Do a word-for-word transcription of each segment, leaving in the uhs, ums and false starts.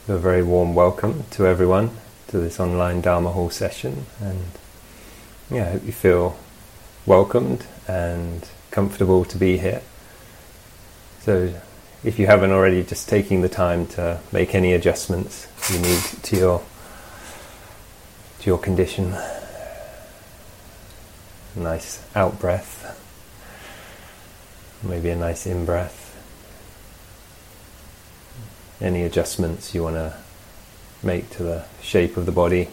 So a very warm welcome to everyone to this online Dharma Hall session, and yeah, I hope you feel welcomed and comfortable to be here. So if you haven't already, just taking the time to make any adjustments you need to your to your condition. A nice out breath, maybe a nice in breath. Any adjustments you want to make to the shape of the body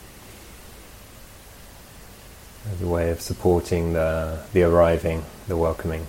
as a way of supporting the the arriving, the welcoming.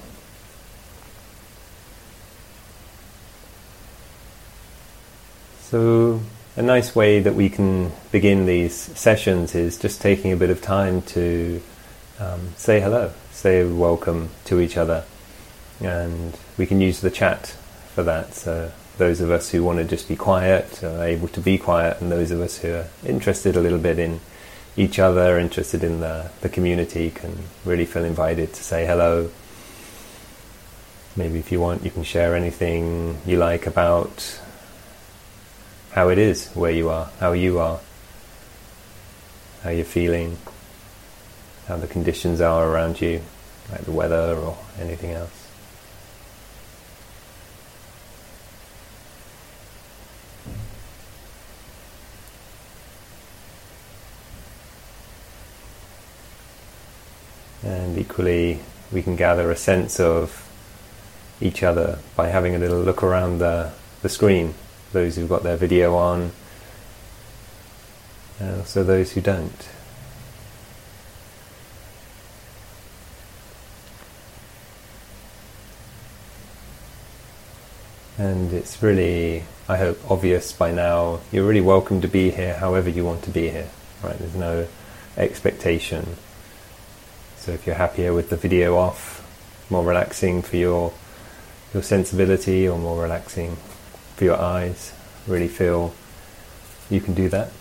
So a nice way that we can begin these sessions is just taking a bit of time to um, say hello, say welcome to each other, and we can use the chat for that. So those of us who want to just be quiet are able to be quiet, and those of us who are interested a little bit in each other, interested in the, the community, can really feel invited to say hello. Maybe if you want, you can share anything you like about how it is where you are, how you are, how you're feeling, how the conditions are around you, like the weather or anything else. And equally, we can gather a sense of each other by having a little look around the, the screen, those who've got their video on, and also those who don't. And it's really, I hope, obvious by now, you're really welcome to be here however you want to be here, right? There's no expectation. So if you're happier with the video off, more relaxing for your your sensibility, or more relaxing for your eyes, really feel you can do that.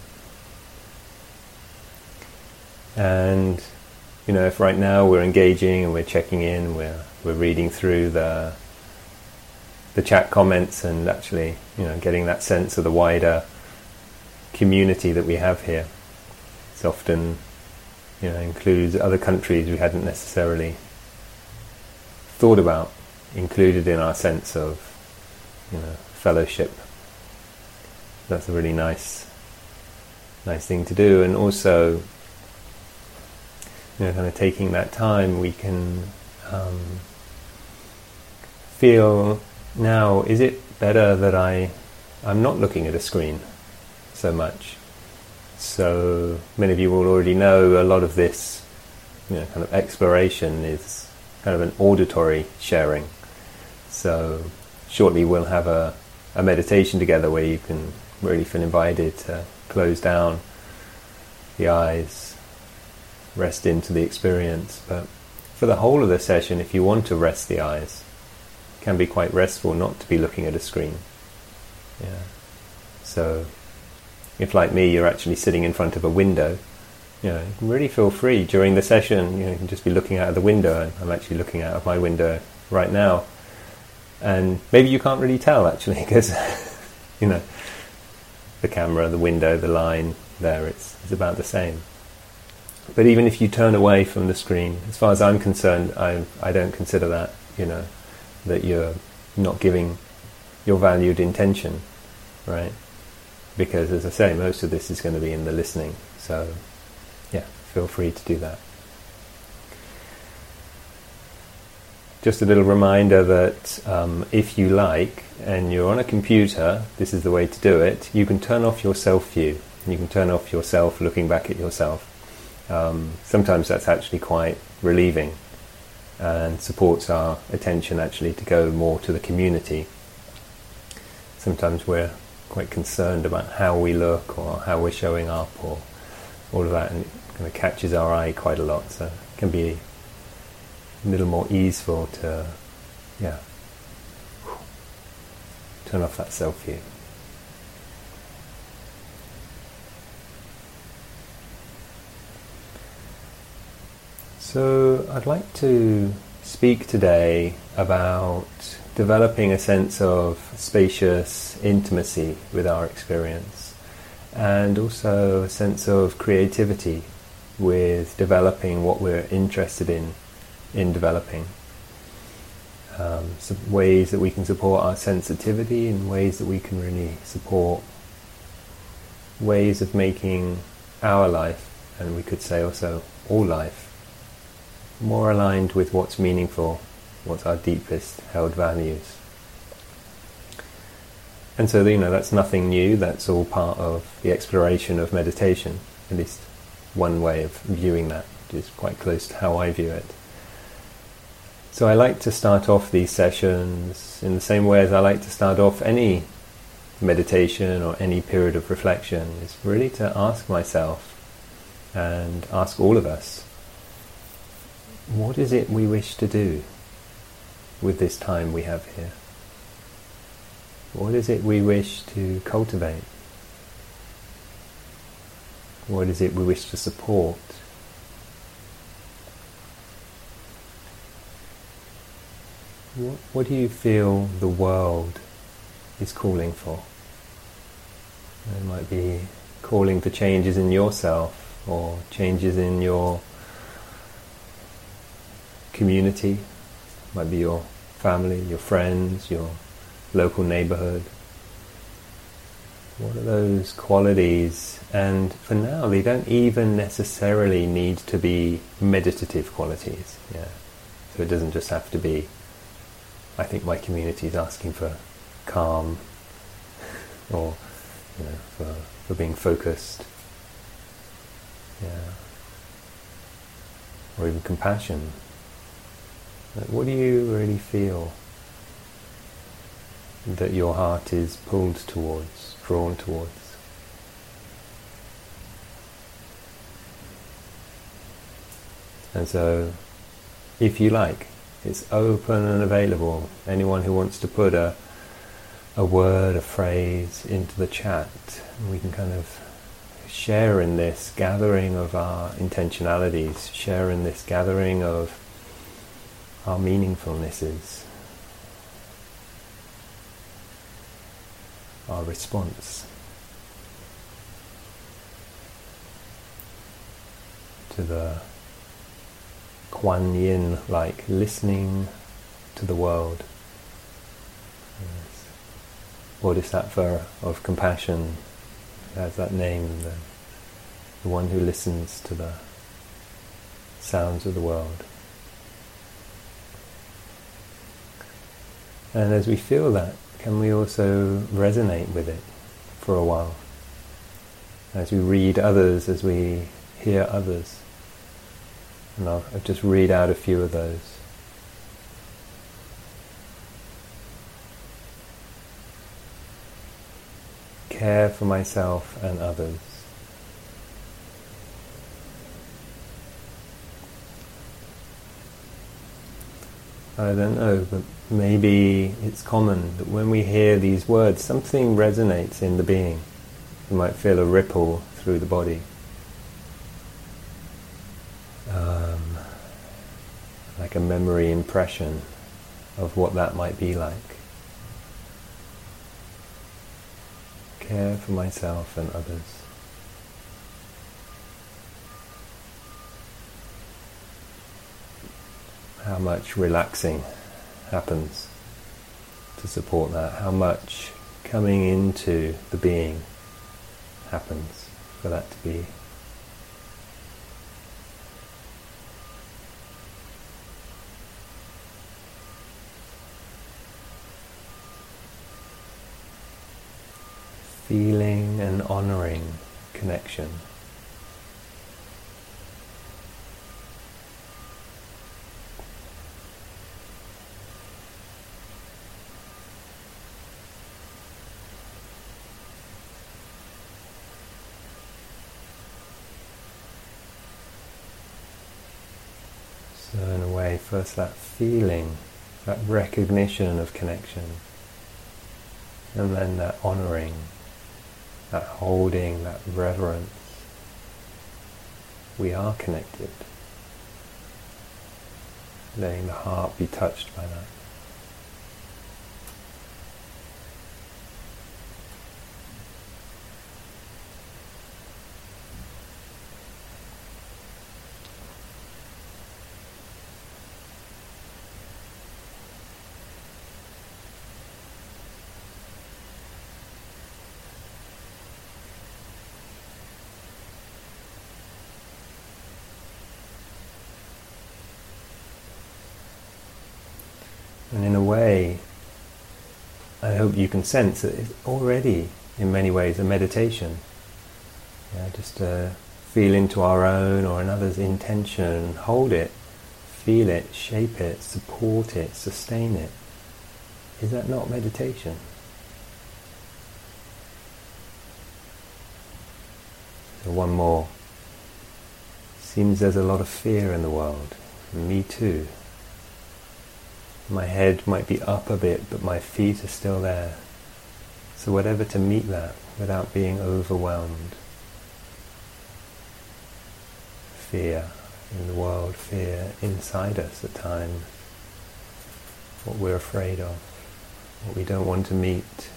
And you know, if right now we're engaging and we're checking in, we're we're reading through the the chat comments and actually, you know, getting that sense of the wider community that we have here. It's often, you know, includes other countries we hadn't necessarily thought about, included in our sense of, you know, fellowship. That's a really nice, nice thing to do. And also, you know, kind of taking that time, we can um, feel now, is it better that I, I'm not looking at a screen so much? So many of you will already know a lot of this, you know, kind of exploration is kind of an auditory sharing. So shortly we'll have a, a meditation together where you can really feel invited to close down the eyes, rest into the experience. But for the whole of the session, if you want to rest the eyes, it can be quite restful not to be looking at a screen. Yeah. So if, like me, you're actually sitting in front of a window, you know, you can really feel free during the session. You know, you can just be looking out of the window. I'm actually looking out of my window right now, and maybe you can't really tell actually, because you know, the camera, the window, the line there, it's it's about the same. But even if you turn away from the screen, as far as I'm concerned, I I don't consider that, you know, that you're not giving your valued intention, right? Because, as I say, most of this is going to be in the listening. So, yeah, feel free to do that. Just a little reminder that um, if you like, and you're on a computer, this is the way to do it. You can turn off your self-view. You can turn off yourself looking back at yourself. Um, sometimes that's actually quite relieving and supports our attention actually to go more to the community. Sometimes we're quite concerned about how we look or how we're showing up or all of that, and it kind of catches our eye quite a lot, so it can be a little more easeful to yeah turn off that self-view. So I'd like to speak today about developing a sense of spacious intimacy with our experience, and also a sense of creativity with developing what we're interested in in developing. Um, some ways that we can support our sensitivity, and ways that we can really support ways of making our life, and we could say also all life, more aligned with what's meaningful, what's our deepest held values. And so, you know, that's nothing new, that's all part of the exploration of meditation, at least one way of viewing that, which is quite close to how I view it. So I like to start off these sessions in the same way as I like to start off any meditation or any period of reflection, is really to ask myself and ask all of us, what is it we wish to do with this time we have here? What is it we wish to cultivate? What is it we wish to support? What, what do you feel the world is calling for? It might be calling for changes in yourself, or changes in your community. It might be your family, your friends, your local neighborhood. What are those qualities? And for now, they don't even necessarily need to be meditative qualities. Yeah. So it doesn't just have to be, I think my community is asking for calm, or you know, for, for being focused, yeah, or even compassion. Like, what do you really feel that your heart is pulled towards, drawn towards? And so, if you like, it's open and available. Anyone who wants to put a a word, a phrase into the chat, we can kind of share in this gathering of our intentionalities, share in this gathering of our meaningfulnesses, our response to the Kuan Yin-like listening to the world. Yes. Bodhisattva of compassion has that name, the, the one who listens to the sounds of the world. And as we feel that, can we also resonate with it for a while? As we read others, as we hear others. And I'll, I'll just read out a few of those. Care for myself and others. I don't know, but maybe it's common that when we hear these words, something resonates in the being. You might feel a ripple through the body. Um, like a memory impression of what that might be like. Care for myself and others. How much relaxing happens to support that? How much coming into the being happens for that to be? Feeling and honouring connection. So in a way, first that feeling, that recognition of connection, and then that honouring, that holding, that reverence. We are connected. Letting the heart be touched by that. you can sense that it's already, in many ways, a meditation. Yeah, just to feel into our own or another's intention, hold it, feel it, shape it, support it, sustain it. Is that not meditation? So one more. Seems there's a lot of fear in the world. Me too. My head might be up a bit, but my feet are still there. So whatever to meet that without being overwhelmed. Fear in the world, fear inside us at times. What we're afraid of, what we don't want to meet.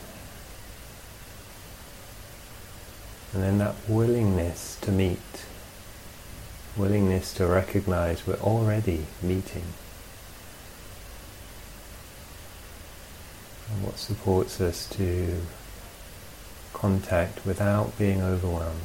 And then that willingness to meet, willingness to recognize we're already meeting. And what supports us to contact without being overwhelmed.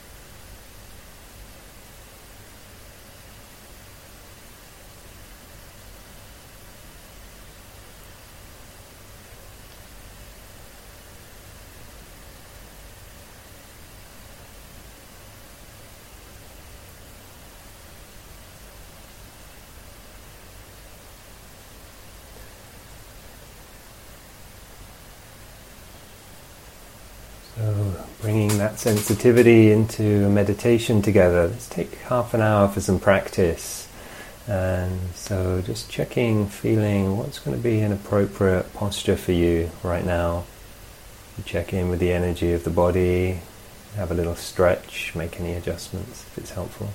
So, bringing that sensitivity into a meditation together. Let's take half an hour for some practice. And so just checking, feeling what's going to be an appropriate posture for you right now. You check in with the energy of the body, have a little stretch, make any adjustments if it's helpful.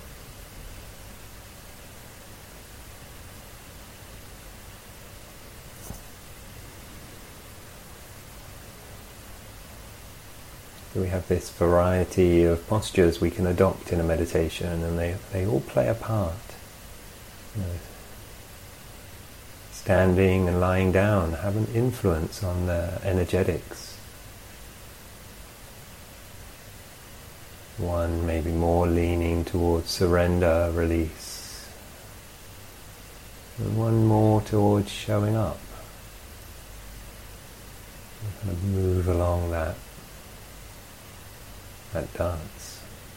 We have this variety of postures we can adopt in a meditation, and they, they all play a part. You know, standing and lying down have an influence on the energetics. One may be more leaning towards surrender, release, and one more towards showing up. And kind of move along that. that dance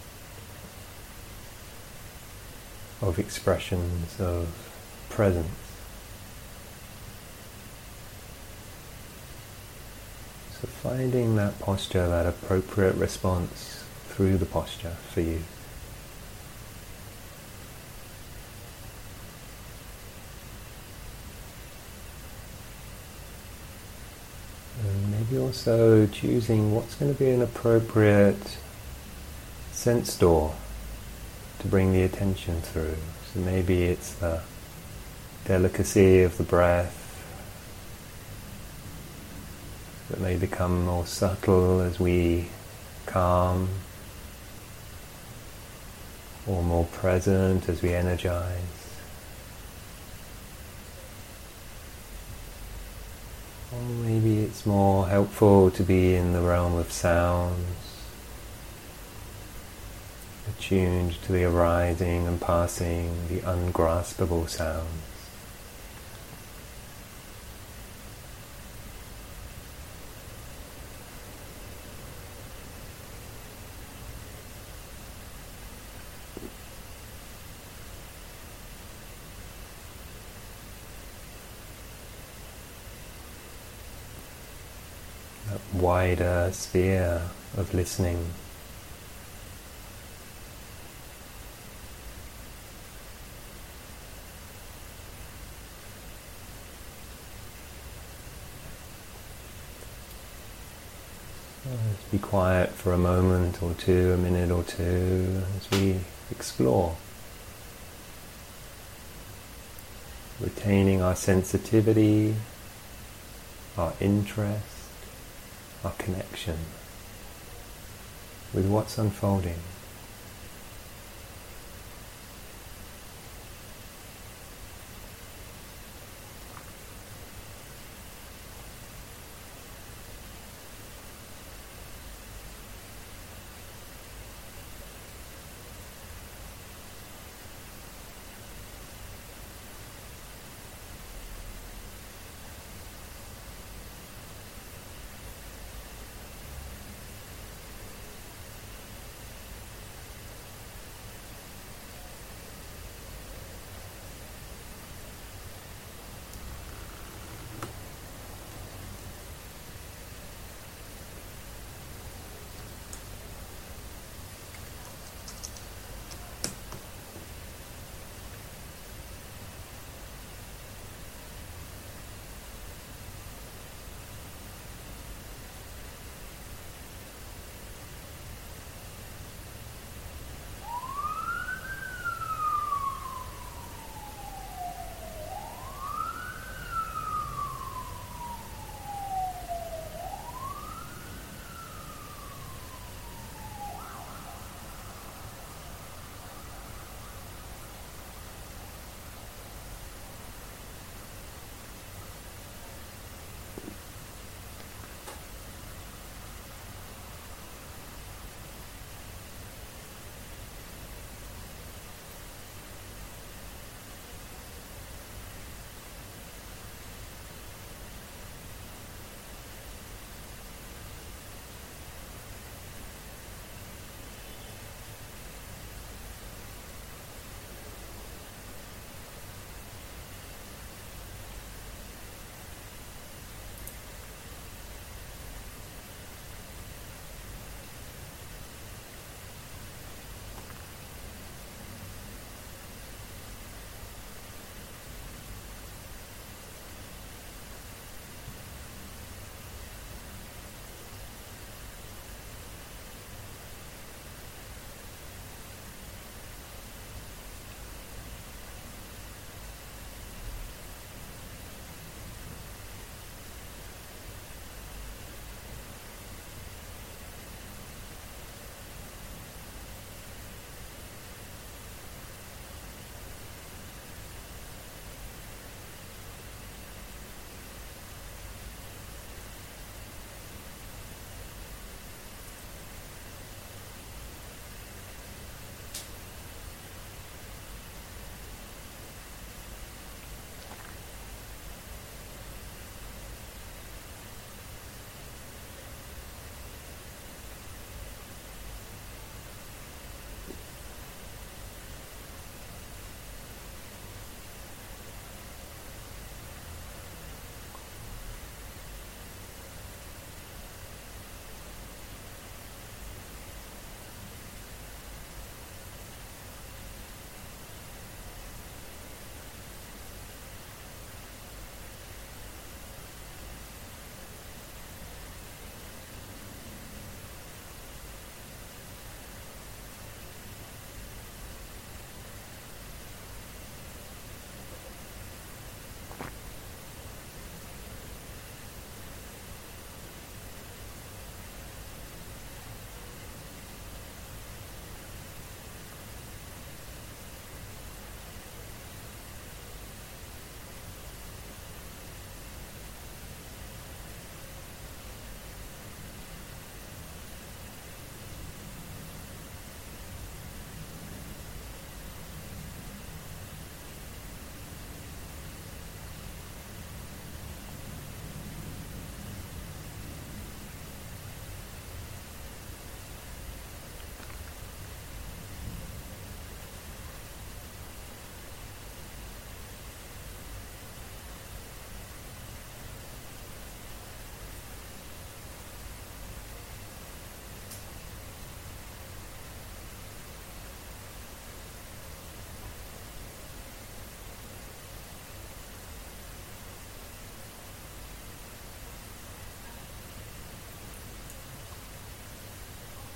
of expressions of presence. So finding that posture, that appropriate response through the posture for you. And maybe also choosing what's going to be an appropriate sense door to bring the attention through. So maybe it's the delicacy of the breath that may become more subtle as we calm, or more present as we energize. Or maybe it's more helpful to be in the realm of sounds, attuned to the arising and passing, the ungraspable sounds. That wider sphere of listening. Let's be quiet for a moment or two, a minute or two, as we explore. Retaining our sensitivity, our interest, our connection with what's unfolding.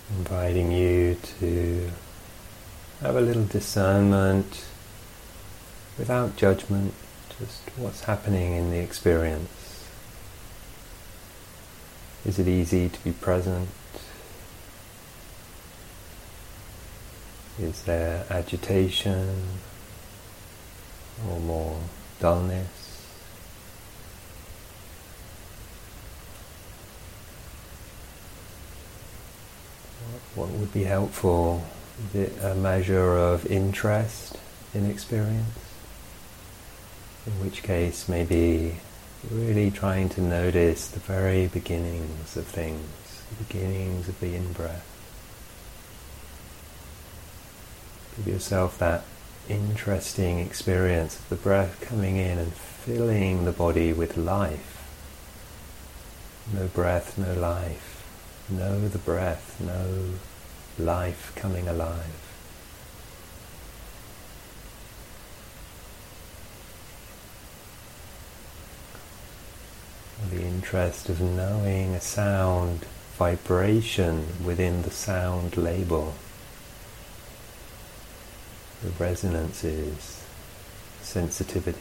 inviting you to have a little discernment without judgment, just what's happening in the experience. Is it easy to be present? Is there agitation or more dullness? What would be helpful? Is it a measure of interest in experience? In which case, maybe really trying to notice the very beginnings of things, the beginnings of the in-breath. Give yourself that interesting experience of the breath coming in and filling the body with life. No breath, no life. Know the breath, know life coming alive. The interest of knowing a sound vibration within the sound label. The resonances, sensitivity.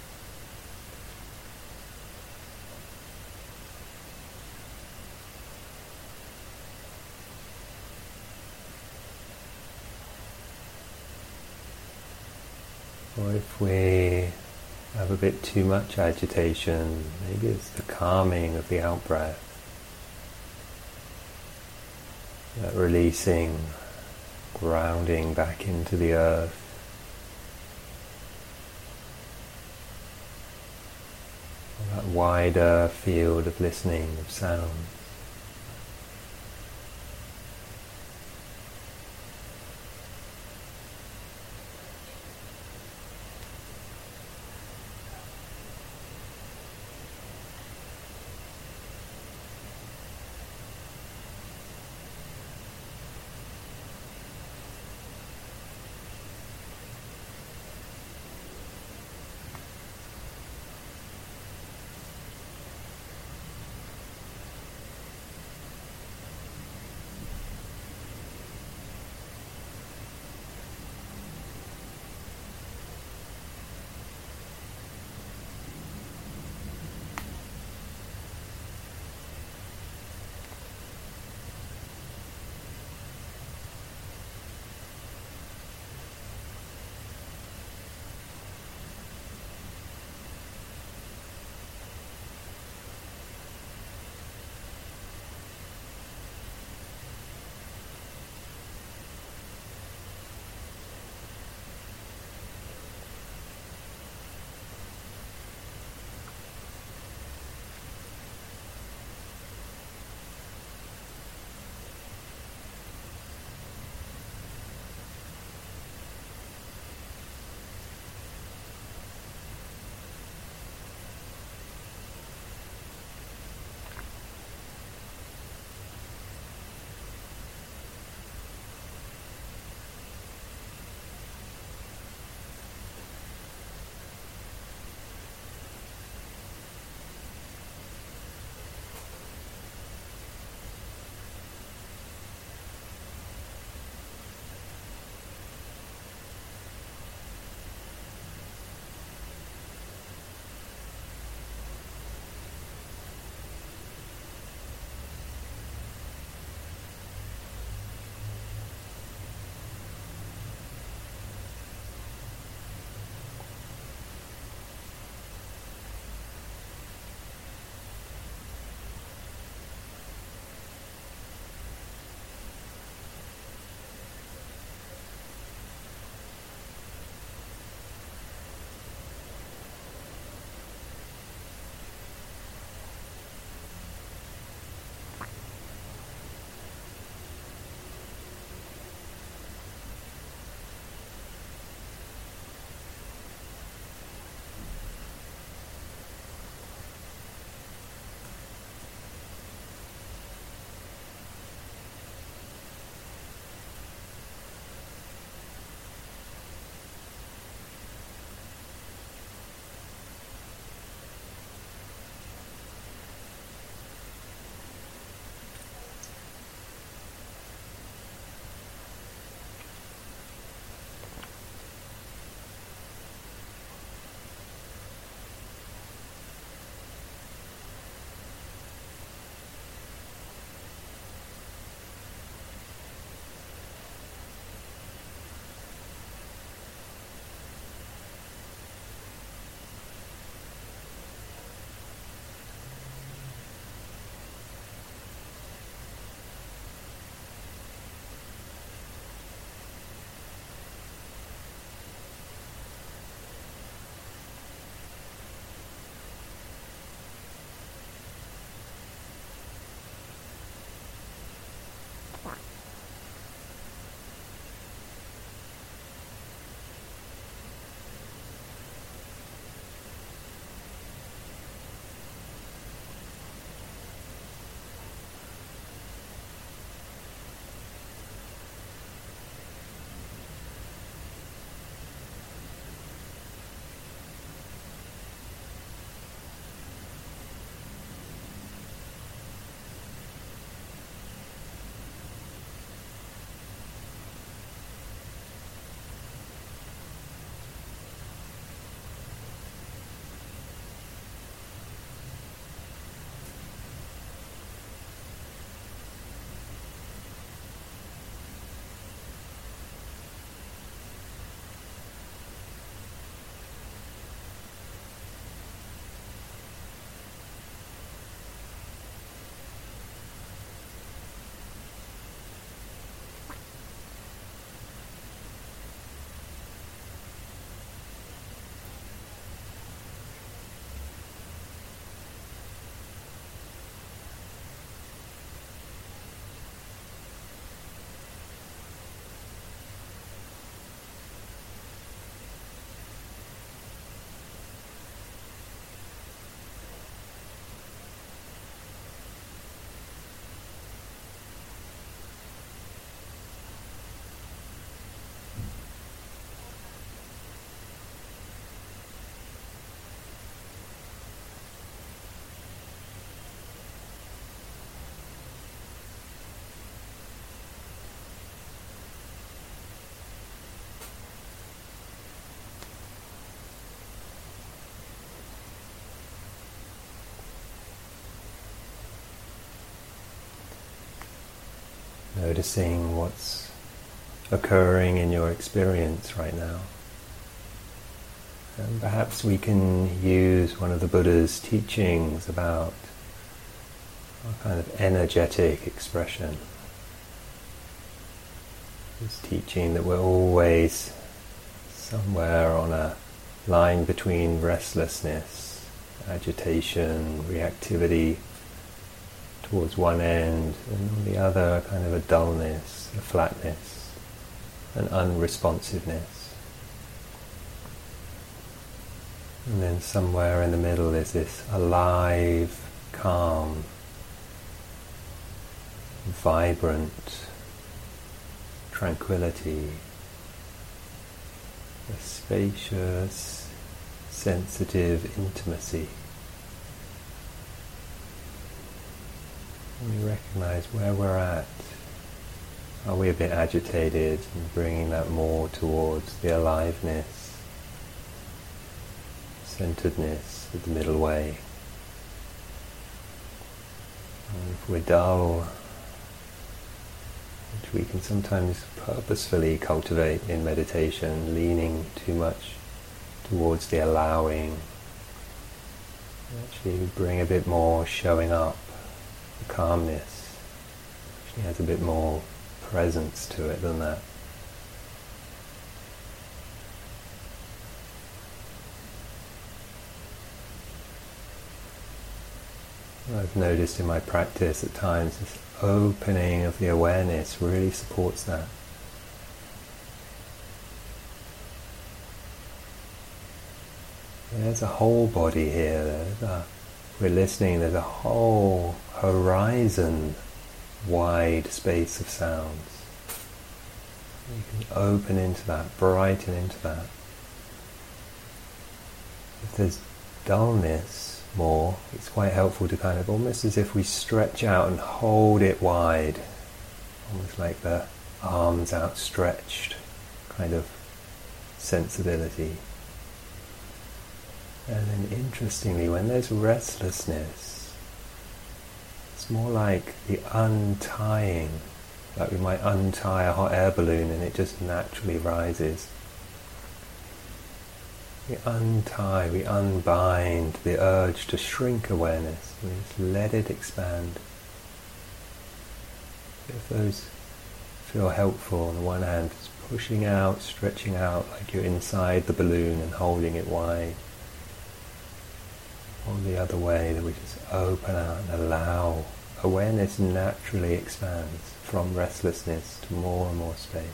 Or if we have a bit too much agitation, maybe it's the calming of the out-breath. That releasing, grounding back into the earth. That wider field of listening, of sound. noticing what's occurring in your experience right now. And perhaps we can use one of the Buddha's teachings about a kind of energetic expression. This teaching that we're always somewhere on a line between restlessness, agitation, reactivity towards one end, and on the other kind of a dullness, a flatness, an unresponsiveness. And then somewhere in the middle is this alive, calm, vibrant tranquility, a spacious, sensitive intimacy. And we recognize where we're at. Are we a bit agitated, and bringing that more towards the aliveness, centeredness of the middle way? And if we're dull, which we can sometimes purposefully cultivate in meditation, leaning too much towards the allowing, actually bring a bit more showing up, the calmness actually has a bit more presence to it than that. I've noticed in my practice at times this opening of the awareness really supports that. There's a whole body here. There's a, we're listening, there's a whole horizon wide space of sounds. You can open into that, brighten into that. If there's dullness more, it's quite helpful to kind of, almost as if we stretch out and hold it wide, almost like the arms outstretched kind of sensibility. And then interestingly, when there's restlessness, it's more like the untying, like we might untie a hot air balloon and it just naturally rises. We untie, we unbind the urge to shrink awareness. We just let it expand. If those feel helpful, on the one hand, just pushing out, stretching out like you're inside the balloon and holding it wide. Or the other way, that we just open out and allow. Awareness naturally expands from restlessness to more and more space.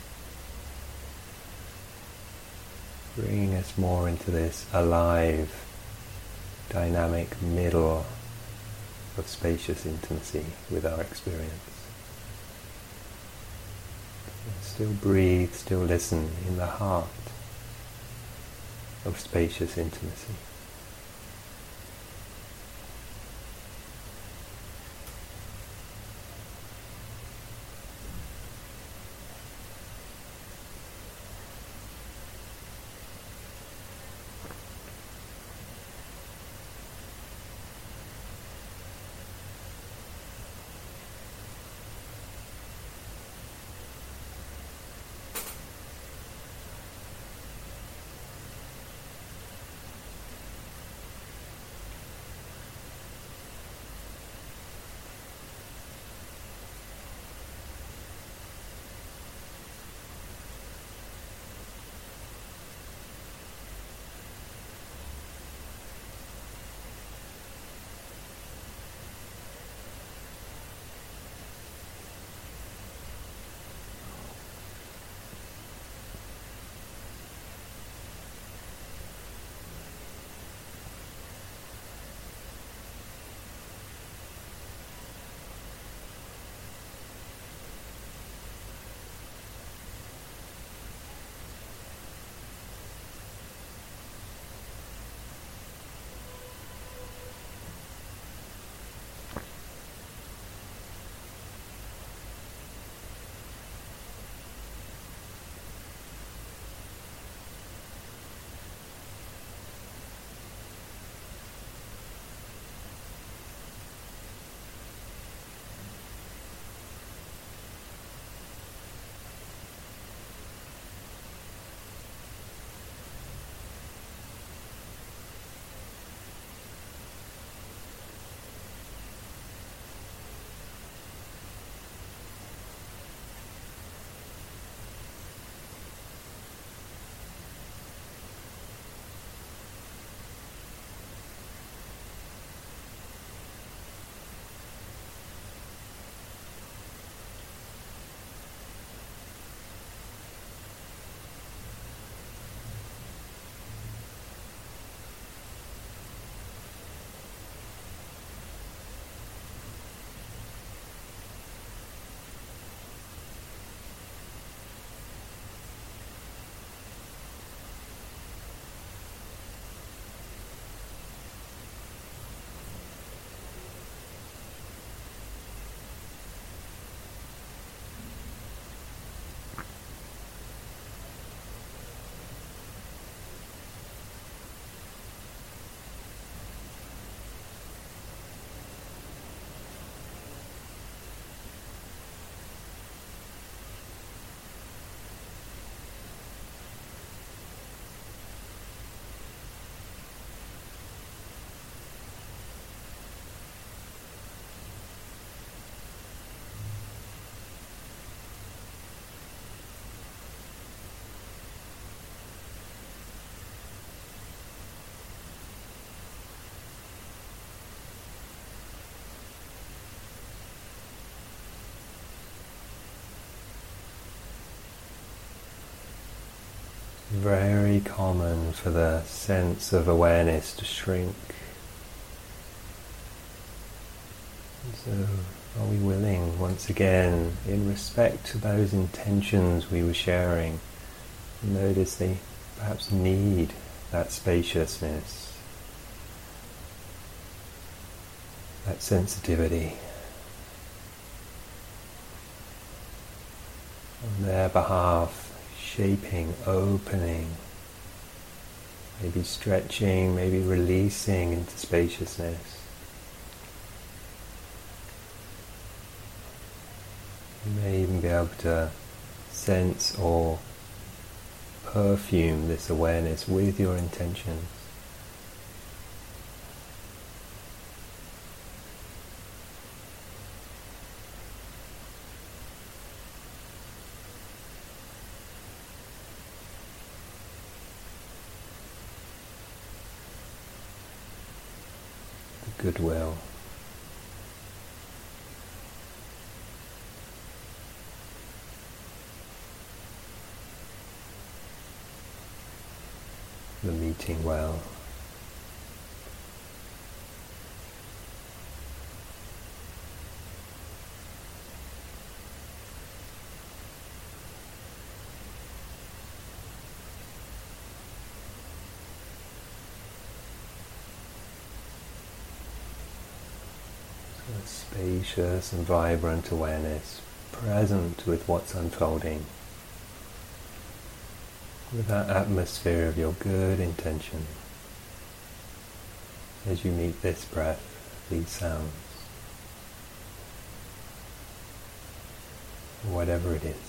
Bringing us more into this alive, dynamic middle of spacious intimacy with our experience. Still breathe, still listen in the heart of spacious intimacy. very common for the sense of awareness to shrink. So, are we willing, once again, in respect to those intentions we were sharing, notice they perhaps need that spaciousness, that sensitivity. On their behalf, shaping, opening, maybe stretching, maybe releasing into spaciousness. You may even be able to sense or perfume this awareness with your intentions. The goodwill. The meeting well. So a spacious and vibrant awareness, present with what's unfolding, with that atmosphere of your good intention as you meet this breath, these sounds, whatever it is.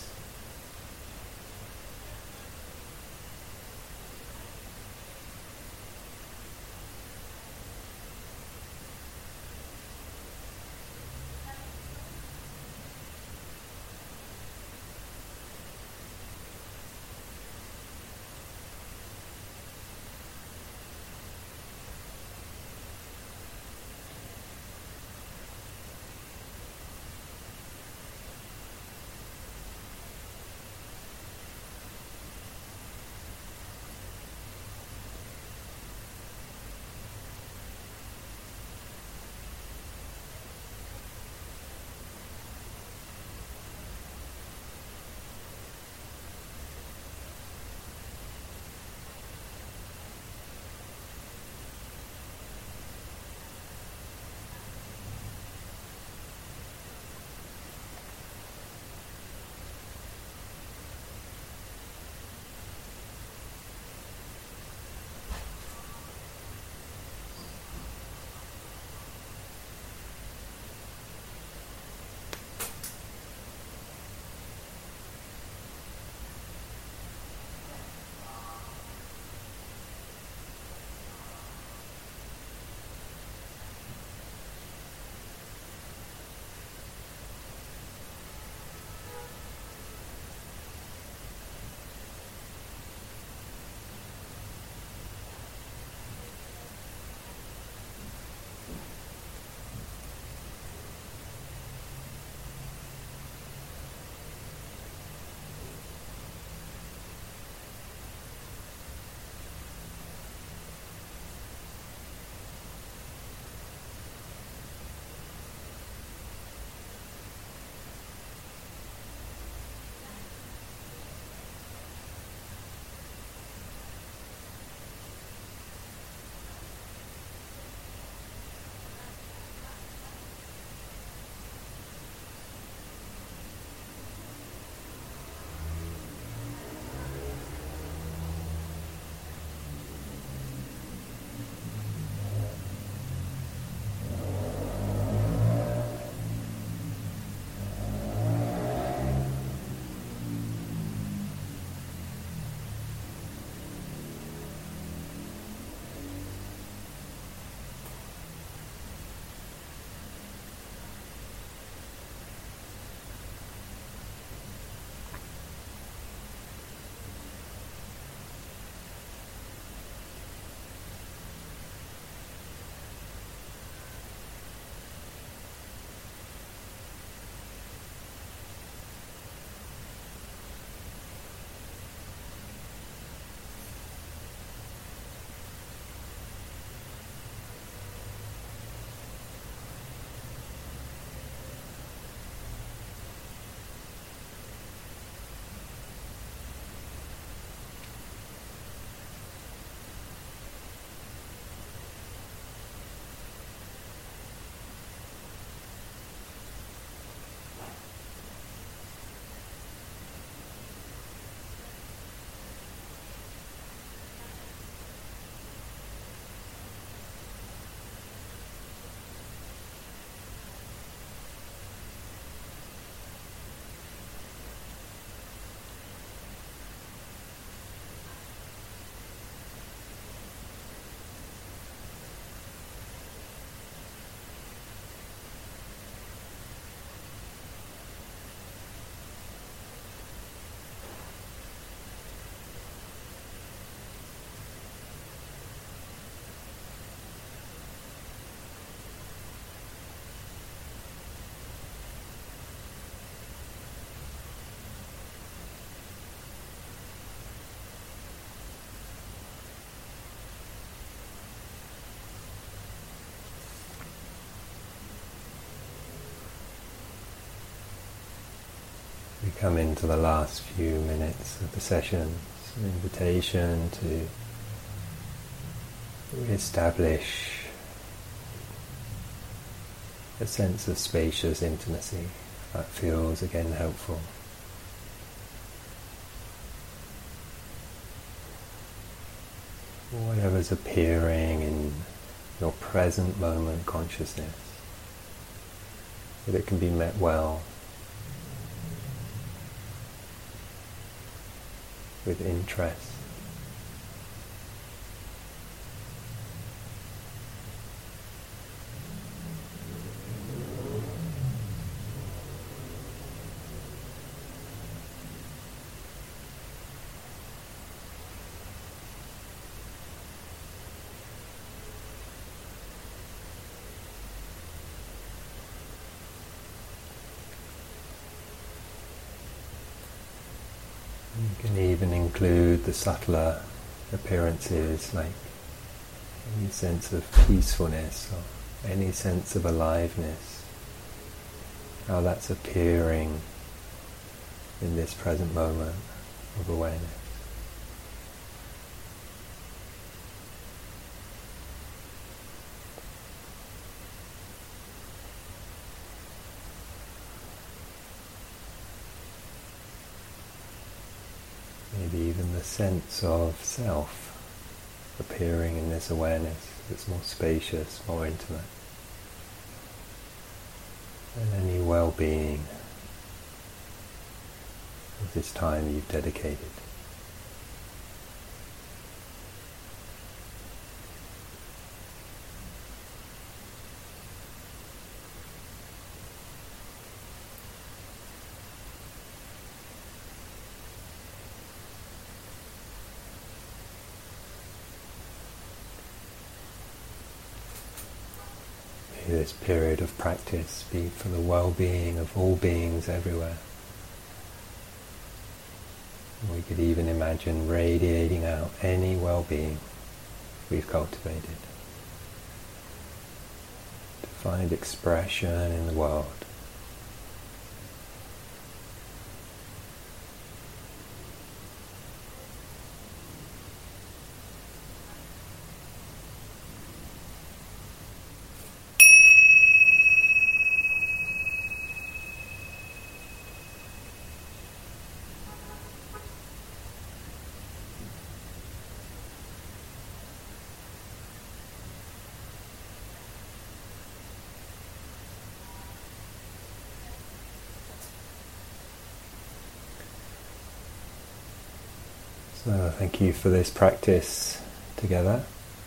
come into the last few minutes of the session. It's an invitation to establish a sense of spacious intimacy. That feels again helpful. Whatever's appearing in your present moment consciousness, that it can be met well with interest. You can even include the subtler appearances like any sense of peacefulness or any sense of aliveness, how that's appearing in this present moment of awareness. Maybe even the sense of self appearing in this awareness that's more spacious, more intimate, and any well-being of this time you've dedicated. This period of practice be for the well-being of all beings everywhere. We could even imagine radiating out any well-being we've cultivated to find expression in the world. So thank you for this practice together.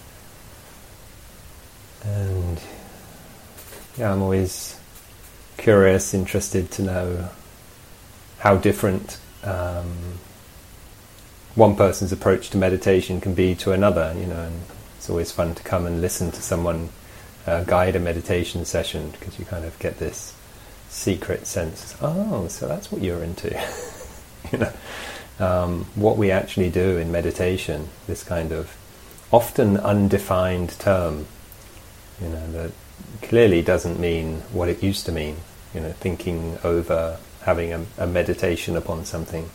And yeah, I'm always curious, interested to know how different um, one person's approach to meditation can be to another, you know, and it's always fun to come and listen to someone uh, guide a meditation session, because you kind of get this secret sense, oh, so that's what you're into, you know. Um, what we actually do in meditation, this kind of often undefined term, you know, that clearly doesn't mean what it used to mean, you know, thinking over, having a, a meditation upon something.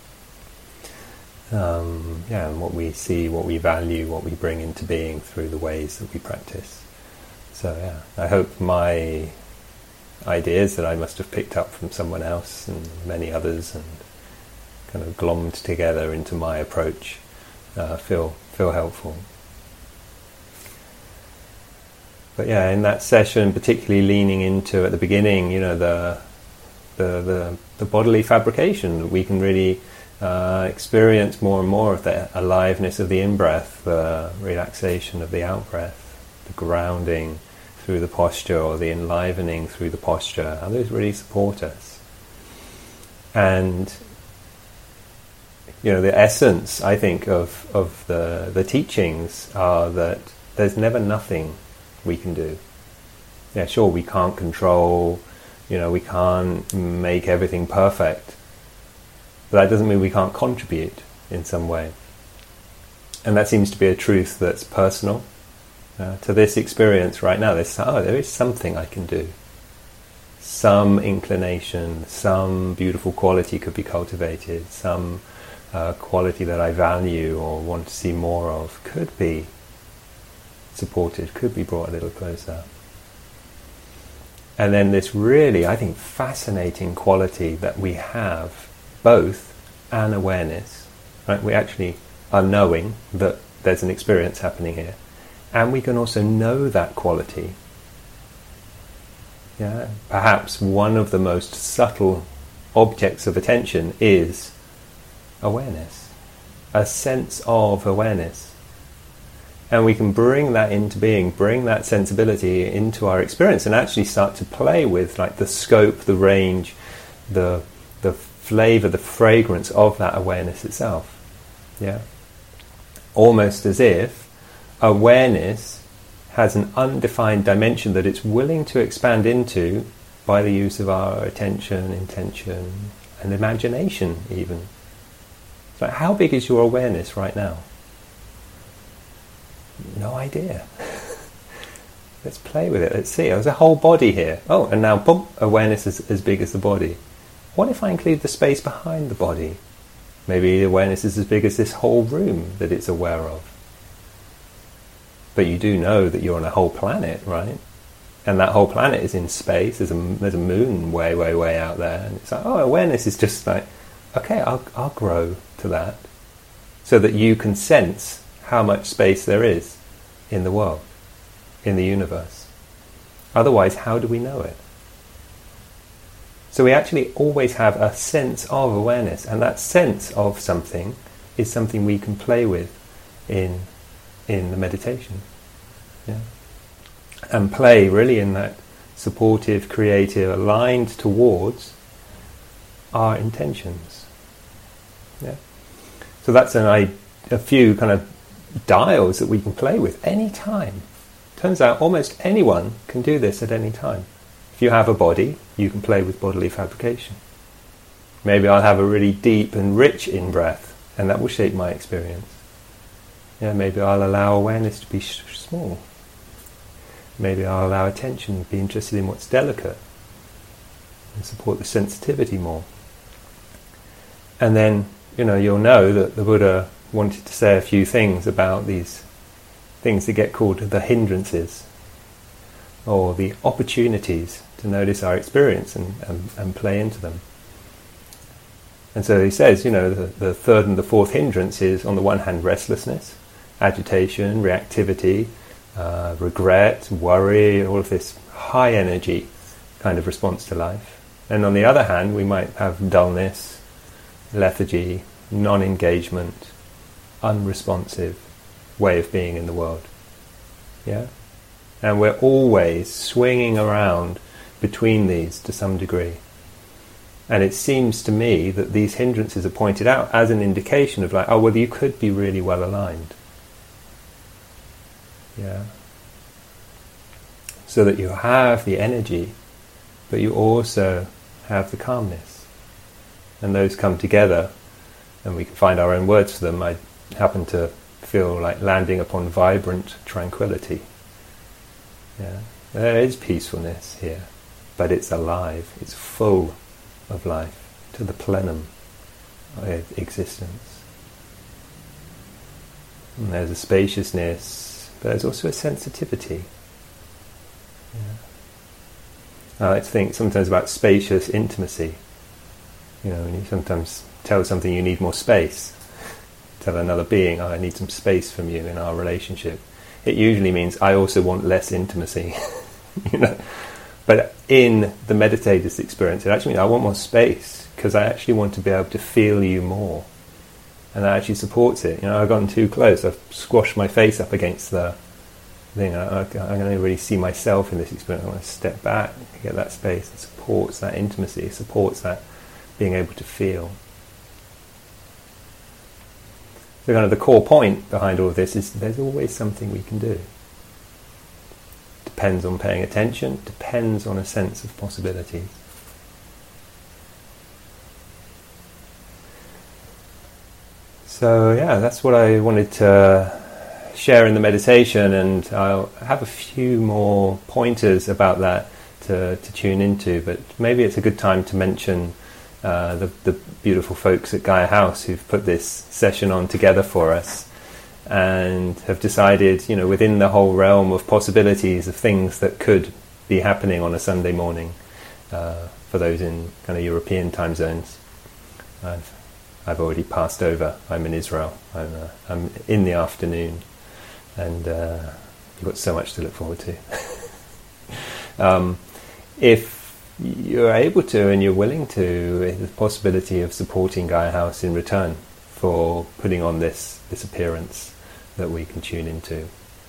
Um, yeah, and what we see, what we value, what we bring into being through the ways that we practice. So yeah, I hope my ideas that I must have picked up from someone else and many others and kind of glommed together into my approach uh, feel feel helpful. But yeah, in that session, particularly leaning into at the beginning, you know, the the the, the bodily fabrication, that we can really uh, experience more and more of the aliveness of the in-breath, the relaxation of the out-breath, the grounding through the posture, or the enlivening through the posture. How those really support us. And you know, the essence, I think, of, of the, the teachings are that there's never nothing we can do. Yeah, sure, we can't control, you know, we can't make everything perfect, but that doesn't mean we can't contribute in some way. And that seems to be a truth that's personal. Uh, to this experience right now, there's, oh, there is something I can do. some inclination, some beautiful quality could be cultivated, some uh, quality that I value or want to see more of could be supported, could be brought a little closer. And then this really, I think, fascinating quality that we have, both an awareness, right? We actually are knowing that there's an experience happening here, and we can also know that quality. Yeah, perhaps one of the most subtle objects of attention is awareness, a sense of awareness. And we can bring that into being, bring that sensibility into our experience, and actually start to play with like the scope, the range, the the flavor, the fragrance of that awareness itself. Yeah, almost as if awareness has an undefined dimension that it's willing to expand into by the use of our attention, intention, and imagination even. So how big is your awareness right now? No idea. Let's play with it. Let's see. There's a whole body here. Oh, and now, boom, awareness is as big as the body. What if I include the space behind the body? Maybe the awareness is as big as this whole room that it's aware of. But you do know that you're on a whole planet, right? And that whole planet is in space. There's a, there's a moon way, way, way out there. And it's like, oh, awareness is just like, okay, I'll, I'll grow to that. So that you can sense how much space there is in the world, in the universe. Otherwise, how do we know it? So we actually always have a sense of awareness, and that sense of something is something we can play with in in the meditation. Yeah. And play really in that supportive, creative, aligned towards our intentions. Yeah. So that's an, I, a few kind of dials that we can play with any time. Turns out almost anyone can do this at any time. If you have a body, you can play with bodily fabrication. Maybe I'll have a really deep and rich in-breath, and that will shape my experience. Yeah, maybe I'll allow awareness to be sh- small. Maybe I'll allow attention to be interested in what's delicate and support the sensitivity more. And then, you know, you'll know that the Buddha wanted to say a few things about these things that get called the hindrances, or the opportunities to notice our experience and, and, and play into them. And so he says, you know, the, the third and the fourth hindrance is, on the one hand, restlessness, agitation, reactivity, uh, regret, worry, all of this high energy kind of response to life. And on the other hand, we might have dullness, lethargy, non-engagement, unresponsive way of being in the world. Yeah? And we're always swinging around between these to some degree. And it seems to me that these hindrances are pointed out as an indication of like, oh, well, you could be really well aligned. Yeah. So that you have the energy, but you also have the calmness. And those come together, and we can find our own words for them. I happen to feel like landing upon vibrant tranquility. Yeah. There is peacefulness here, but it's alive, it's full of life, to the plenum of existence. And there's a spaciousness, but there's also a sensitivity. Yeah. I like to think sometimes about spacious intimacy. You know, when you sometimes tell something you need more space, tell another being, oh, I need some space from you in our relationship. It usually means I also want less intimacy. You know. But in the meditator's experience, it actually means I want more space, because I actually want to be able to feel you more. And that actually supports it. You know, I've gotten too close. I've squashed my face up against the thing. I, I, I'm going to really see myself in this experience. I want to step back and get that space. It supports that intimacy. It supports that being able to feel. So kind of the core point behind all of this is there's always something we can do. Depends on paying attention, depends on a sense of possibilities. So yeah, that's what I wanted to share in the meditation, and I'll have a few more pointers about that to, to tune into, but maybe it's a good time to mention uh, the, the beautiful folks at Gaia House who've put this session on together for us and have decided, you know, within the whole realm of possibilities of things that could be happening on a Sunday morning uh, for those in kind of European time zones. I've I've already passed over. I'm in Israel. I'm uh, I'm in the afternoon, and uh, you've got so much to look forward to. um, if you're able to and you're willing to, the possibility of supporting Gaia House in return for putting on this this appearance that we can tune into.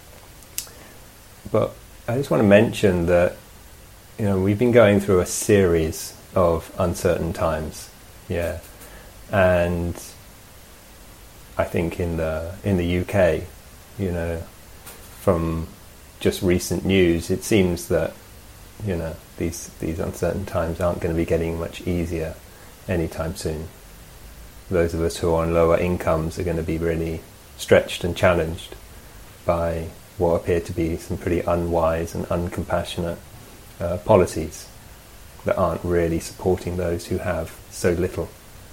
But I just want to mention that, you know, we've been going through a series of uncertain times, yeah, and I think in the in the U K, you know, from just recent news, it seems that, you know, these these uncertain times aren't going to be getting much easier anytime soon. Those of us who are on lower incomes are going to be really stretched and challenged by what appear to be some pretty unwise and uncompassionate uh, policies that aren't really supporting those who have so little.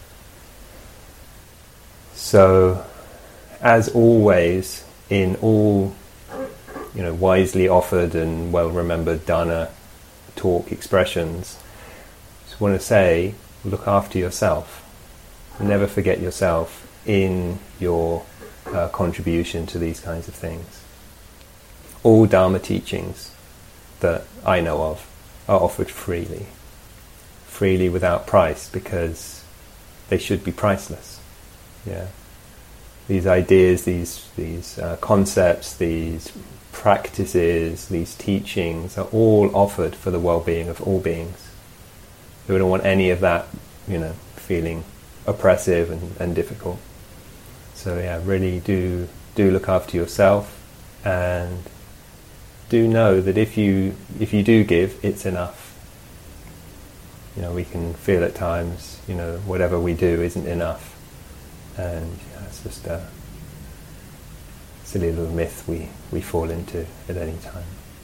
So, as always, in all, you know, wisely offered and well-remembered Dana talk expressions, I just want to say, look after yourself. Never forget yourself in your uh, contribution to these kinds of things. All Dharma teachings that I know of are offered freely. Freely without price, because they should be priceless. Yeah. These ideas, these these uh, concepts, these practices, these teachings are all offered for the well-being of all beings. So we don't want any of that, you know, feeling oppressive and, and difficult. So yeah, really do do look after yourself, and do know that if you if you do give, it's enough. You know, we can feel at times, you know, whatever we do isn't enough, and yeah, it's just a silly little myth we, we fall into at any time.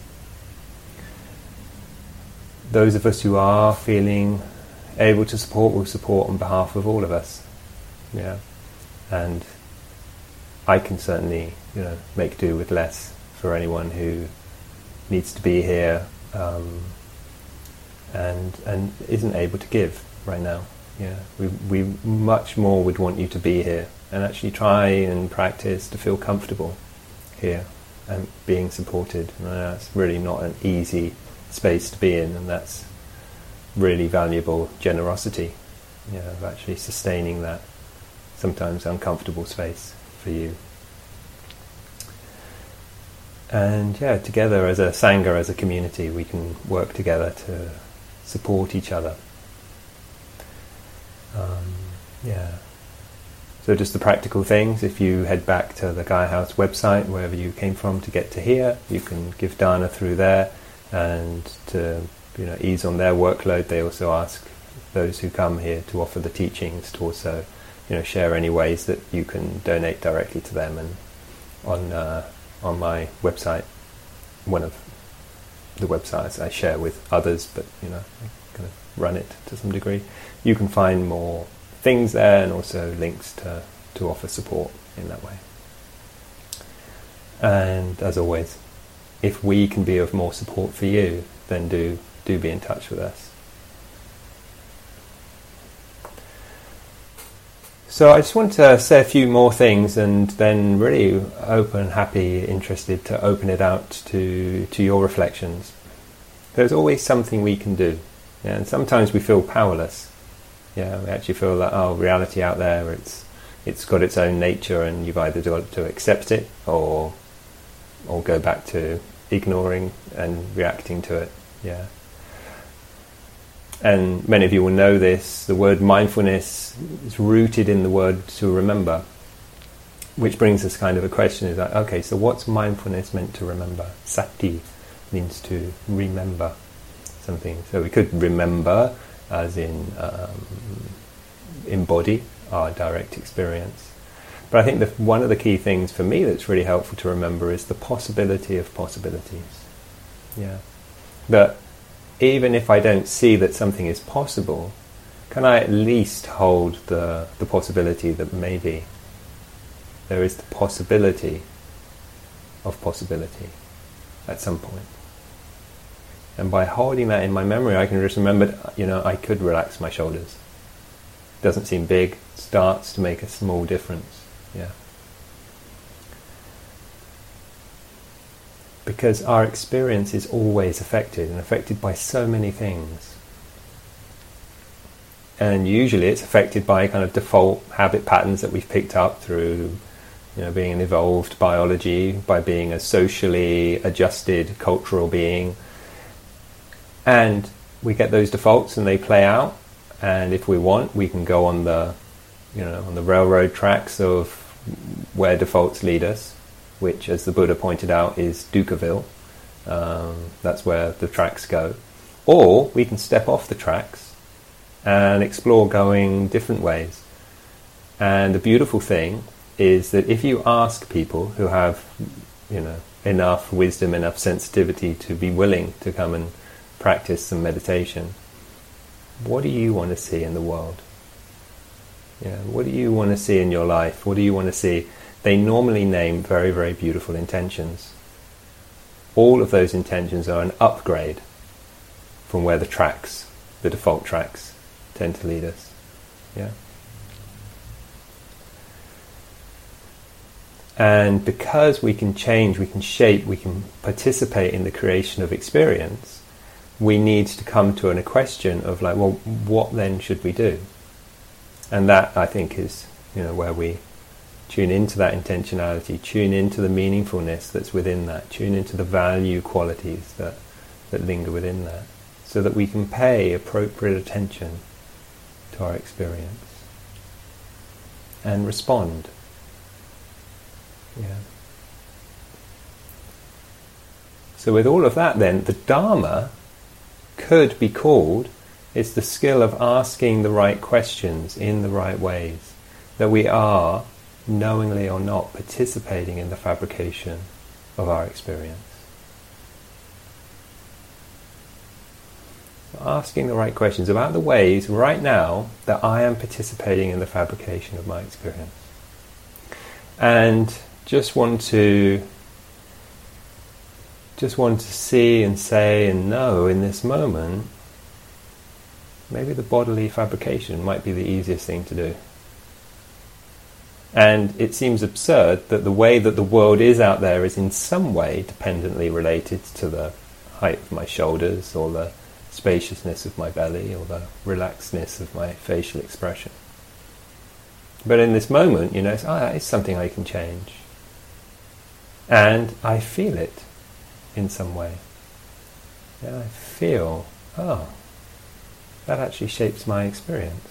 Those of us who are feeling able to support will support on behalf of all of us. Yeah, and I can certainly, you know, make do with less for anyone who needs to be here um, and and isn't able to give right now. Yeah, we we much more would want you to be here and actually try and practice to feel comfortable here and being supported. And that's really not an easy space to be in, and that's really valuable generosity. Yeah, of actually sustaining that sometimes uncomfortable space for you. And yeah, together as a Sangha, as a community, we can work together to support each other. Um, yeah. So just the practical things, if you head back to the Gaia House website, wherever you came from to get to here, you can give dana through there, and to, you know, ease on their workload, they also ask those who come here to offer the teachings to also, you know, share any ways that you can donate directly to them. And on uh, on my website, one of the websites I share with others, but, you know, I kind of run it to some degree, you can find more things there, and also links to, to offer support in that way. And as always, if we can be of more support for you, then do do be in touch with us. So I just want to say a few more things, and then really open, happy, interested to open it out to to your reflections. There's always something we can do, yeah, and sometimes we feel powerless. Yeah, we actually feel that, oh, reality out there, it's it's got its own nature, and you've either got to accept it or or go back to ignoring and reacting to it. Yeah. And many of you will know this, the word mindfulness is rooted in the word to remember, which brings us kind of a question, is like, okay, so what's mindfulness meant to remember? Sati means to remember something. So we could remember as in um, embody our direct experience. But I think that one of the key things for me that's really helpful to remember is the possibility of possibilities. Yeah. That even if I don't see that something is possible, can I at least hold the, the possibility that maybe there is the possibility of possibility at some point? And by holding that in my memory, I can just remember, you know, I could relax my shoulders. Doesn't seem big, starts to make a small difference. Yeah. Because our experience is always affected, and affected by so many things. And usually it's affected by kind of default habit patterns that we've picked up through, you know, being an evolved biology, by being a socially adjusted cultural being. And we get those defaults and they play out, and if we want, we can go on the, you know, on the railroad tracks of where defaults lead us, which, as the Buddha pointed out, is Dukkhaville. Um, that's where the tracks go. Or we can step off the tracks and explore going different ways. And the beautiful thing is that if you ask people who have, you know, enough wisdom, enough sensitivity to be willing to come and practice some meditation, what do you want to see in the world? Yeah, what do you want to see in your life? What do you want to see? They normally name very, very beautiful intentions. All of those intentions are an upgrade from where the tracks, the default tracks, tend to lead us. Yeah. And because we can change, we can shape, we can participate in the creation of experience, we need to come to a question of like, well, what then should we do? And that, I think, is, you know, where we tune into that intentionality, tune into the meaningfulness that's within that, tune into the value qualities that, that linger within that, so that we can pay appropriate attention to our experience and respond. Yeah. So with all of that then, the Dharma could be called, it's the skill of asking the right questions in the right ways, that we are, knowingly or not, participating in the fabrication of our experience. Asking the right questions about the ways right now that I am participating in the fabrication of my experience. And just want to just want to see and say and know in this moment, maybe the bodily fabrication might be the easiest thing to do. And it seems absurd that the way that the world is out there is in some way dependently related to the height of my shoulders, or the spaciousness of my belly, or the relaxedness of my facial expression. But in this moment, you know, it's, ah, it's something I can change. And I feel it in some way. Yeah, I feel, oh, that actually shapes my experience.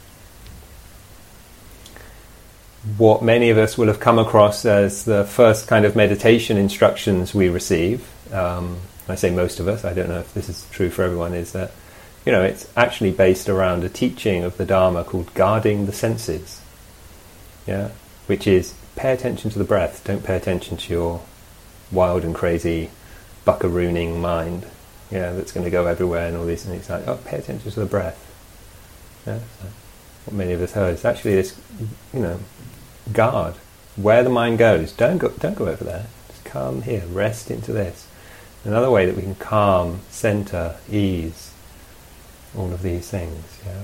What many of us will have come across as the first kind of meditation instructions we receive, um, I say most of us, I don't know if this is true for everyone, is that, you know, it's actually based around a teaching of the Dharma called guarding the senses. Yeah, which is pay attention to the breath, don't pay attention to your wild and crazy buckarooning mind, yeah, that's going to go everywhere and all these things. Like, oh, pay attention to the breath. Yeah, so what many of us heard is actually this, you know, guard where the mind goes. Don't go, don't go over there. Just come here, rest into this. Another way that we can calm, center, ease, all of these things. Yeah.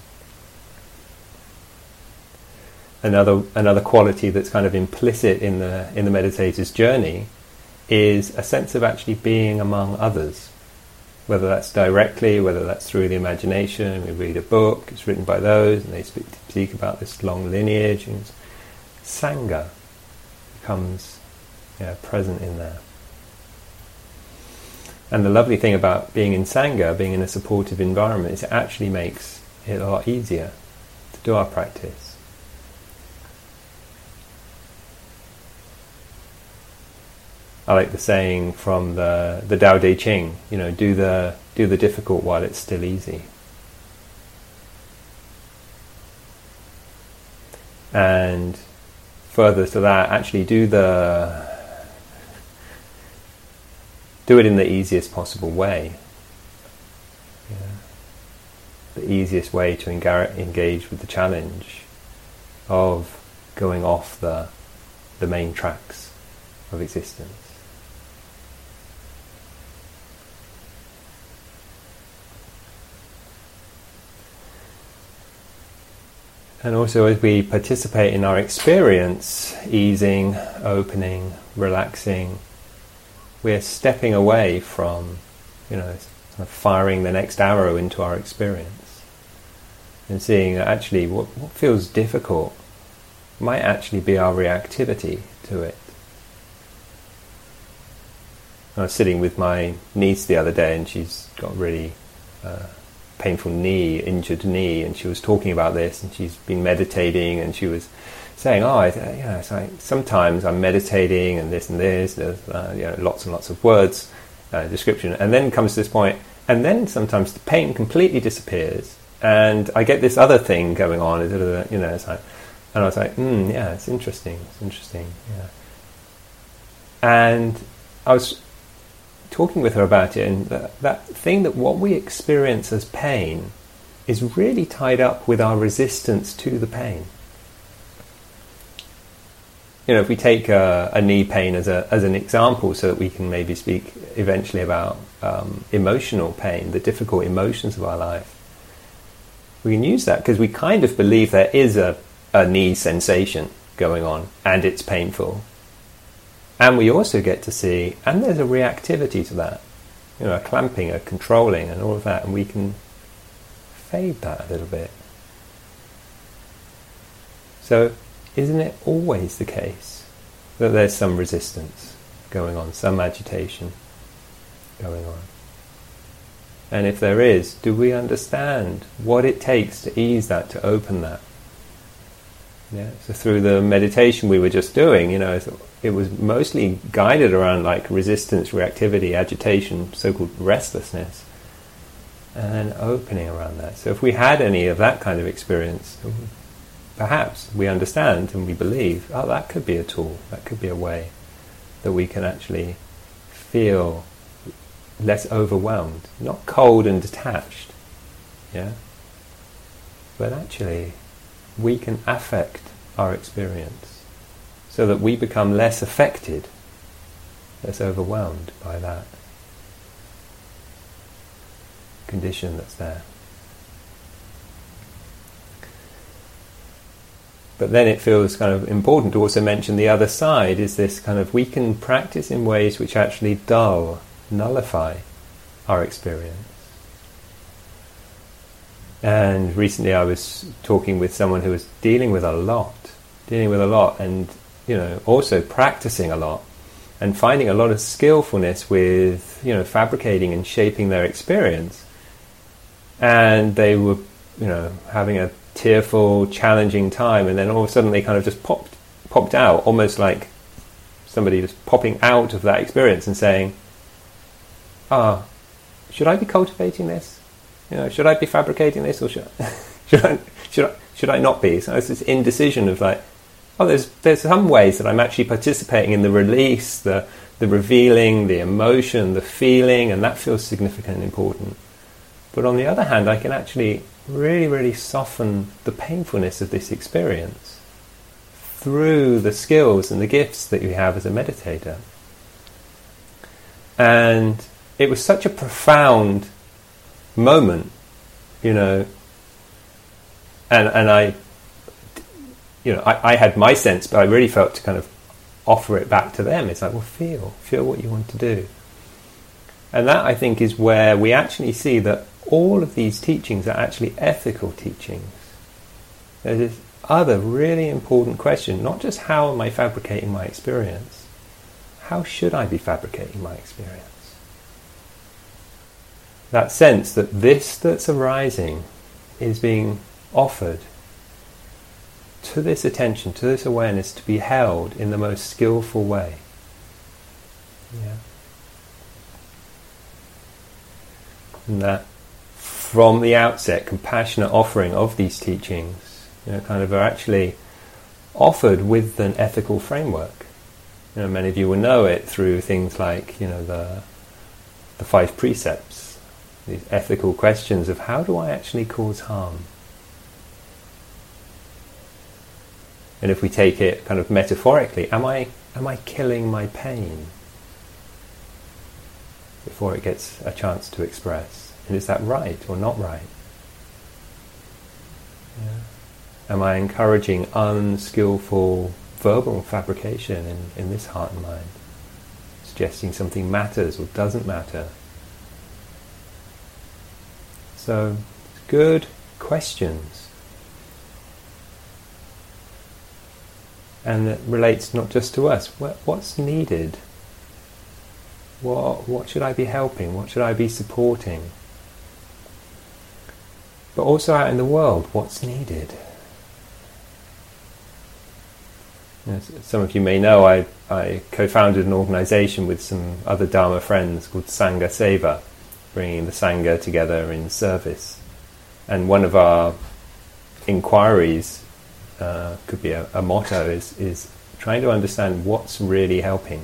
Another another quality that's kind of implicit in the in the meditator's journey is a sense of actually being among others, whether that's directly, whether that's through the imagination. We read a book, it's written by those, and they speak, speak about this long lineage, and Sangha becomes, yeah, present in there. And the lovely thing about being in Sangha, being in a supportive environment, is it actually makes it a lot easier to do our practice. I like the saying from the the Tao Te Ching, you know, do the do the difficult while it's still easy. And further to that, actually do the do it in the easiest possible way. the easiest way to enga- engage with the challenge of going off the the main tracks of existence. And also, as we participate in our experience, easing, opening, relaxing, we're stepping away from, you know, kind of firing the next arrow into our experience, and seeing that actually what, what feels difficult might actually be our reactivity to it. I was sitting with my niece the other day, and she's got really uh, painful knee, injured knee, and she was talking about this, and she's been meditating, and she was saying, oh, I, you know, it's like sometimes I'm meditating and this and this, there's uh, you know, lots and lots of words, uh, description, and then comes to this point, and then sometimes the pain completely disappears, and I get this other thing going on, you know, it's like, and I was like, hmm, yeah, it's interesting, it's interesting, yeah. And I was talking with her about it, and that, that thing that what we experience as pain is really tied up with our resistance to the pain. You know, if we take a, a knee pain as a as an example, so that we can maybe speak eventually about um, emotional pain, the difficult emotions of our life, we can use that because we kind of believe there is a, a knee sensation going on, and it's painful. And we also get to see, and there's a reactivity to that, you know, a clamping, a controlling, and all of that, and we can fade that a little bit. So, isn't it always the case that there's some resistance going on, some agitation going on? And if there is, do we understand what it takes to ease that, to open that? Yeah. So through the meditation we were just doing, you know, it was mostly guided around like resistance, reactivity, agitation, so-called restlessness, and opening around that. So if we had any of that kind of experience, perhaps we understand and we believe, oh, that could be a tool, that could be a way that we can actually feel less overwhelmed, not cold and detached, yeah, but actually we can affect our experience so that we become less affected, less overwhelmed by that condition that's there. But then it feels kind of important to also mention the other side, is this kind of, we can practice in ways which actually dull, nullify our experience. And recently I was talking with someone who was dealing with a lot, dealing with a lot, and, you know, also practicing a lot, and finding a lot of skillfulness with, you know, fabricating and shaping their experience. And they were, you know, having a tearful, challenging time, and then all of a sudden they kind of just popped, popped out, almost like somebody just popping out of that experience and saying, ah, should I be cultivating this? You know, should I be fabricating this, or should I, should I, should I, should I not be? So it's this indecision of like, oh, there's there's some ways that I'm actually participating in the release, the the revealing, the emotion, the feeling, and that feels significant and important. But on the other hand, I can actually really, really soften the painfulness of this experience through the skills and the gifts that you have as a meditator. And it was such a profound moment, you know, and and I, you know, I, I had my sense, but I really felt to kind of offer it back to them. It's like, well, feel, feel what you want to do. And that, I think, is where we actually see that all of these teachings are actually ethical teachings. There's this other really important question, not just how am I fabricating my experience, how should I be fabricating my experience? That sense that this that's arising is being offered to this attention, to this awareness, to be held in the most skillful way. Yeah. And that from the outset, compassionate offering of these teachings, you know, kind of are actually offered with an ethical framework. You know, many of you will know it through things like, you know, the the five precepts these ethical questions of how do I actually cause harm? And if we take it kind of metaphorically, am I am I killing my pain before it gets a chance to express? And is that right or not right? Yeah. Am I encouraging unskillful verbal fabrication in, in this heart and mind? Suggesting something matters or doesn't matter? So, good questions. And it relates not just to us. What, what's needed? What, what should I be helping? What should I be supporting? But also out in the world, what's needed? As some of you may know, I, I co-founded an organisation with some other Dharma friends called Sangha Seva, bringing the Sangha together in service. And one of our inquiries, uh, could be a, a motto, is, is trying to understand what's really helping.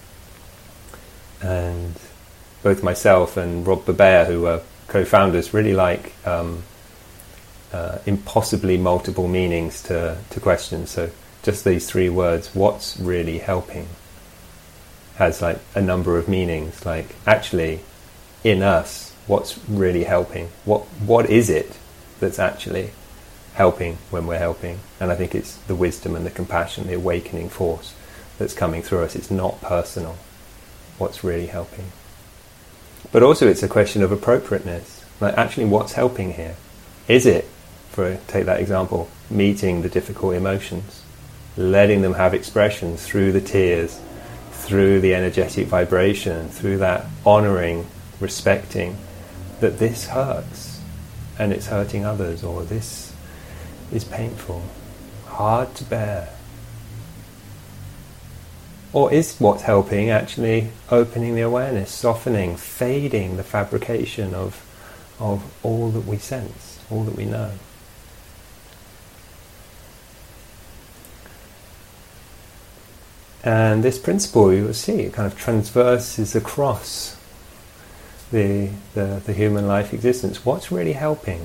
And both myself and Rob Babea, who are co-founders, really like um, uh, impossibly multiple meanings to, to questions. So just these three words, what's really helping, has like a number of meanings. Like actually, in us, what's really helping? What what is it that's actually helping when we're helping? And I think it's the wisdom and the compassion, the awakening force that's coming through us. It's not personal. What's really helping? But also it's a question of appropriateness. Like actually, what's helping here? Is it, for take that example, meeting the difficult emotions, letting them have expressions through the tears, through the energetic vibration, through that honouring, respecting that this hurts and it's hurting others, or this is painful, hard to bear? Or is what's helping actually opening the awareness, softening, fading the fabrication of of all that we sense, all that we know? And this principle, you will see, it kind of transverses across the, the, the human life existence. What's really helping?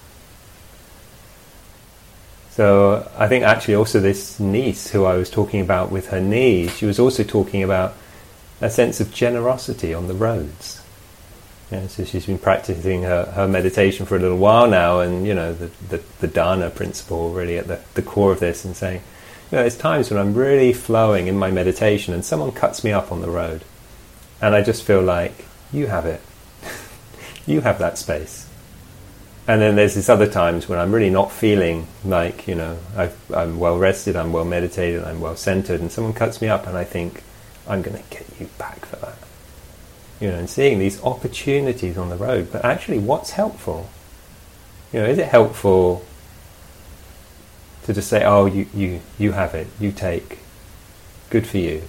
So I think actually also this niece who I was talking about with her knee, she was also talking about a sense of generosity on the roads. Yeah, so she's been practicing her, her meditation for a little while now, and you know the, the, the dana principle really at the, the core of this, and saying, you know, there's times when I'm really flowing in my meditation and someone cuts me up on the road and I just feel like, you have it. You have that space. And then there's this other times when I'm really not feeling like, you know, I've, I'm well rested, I'm well meditated, I'm well centered, and someone cuts me up and I think, I'm going to get you back for that. You know, and seeing these opportunities on the road. But actually, what's helpful? You know, is it helpful to just say, oh, you, you, you have it, you take, good for you?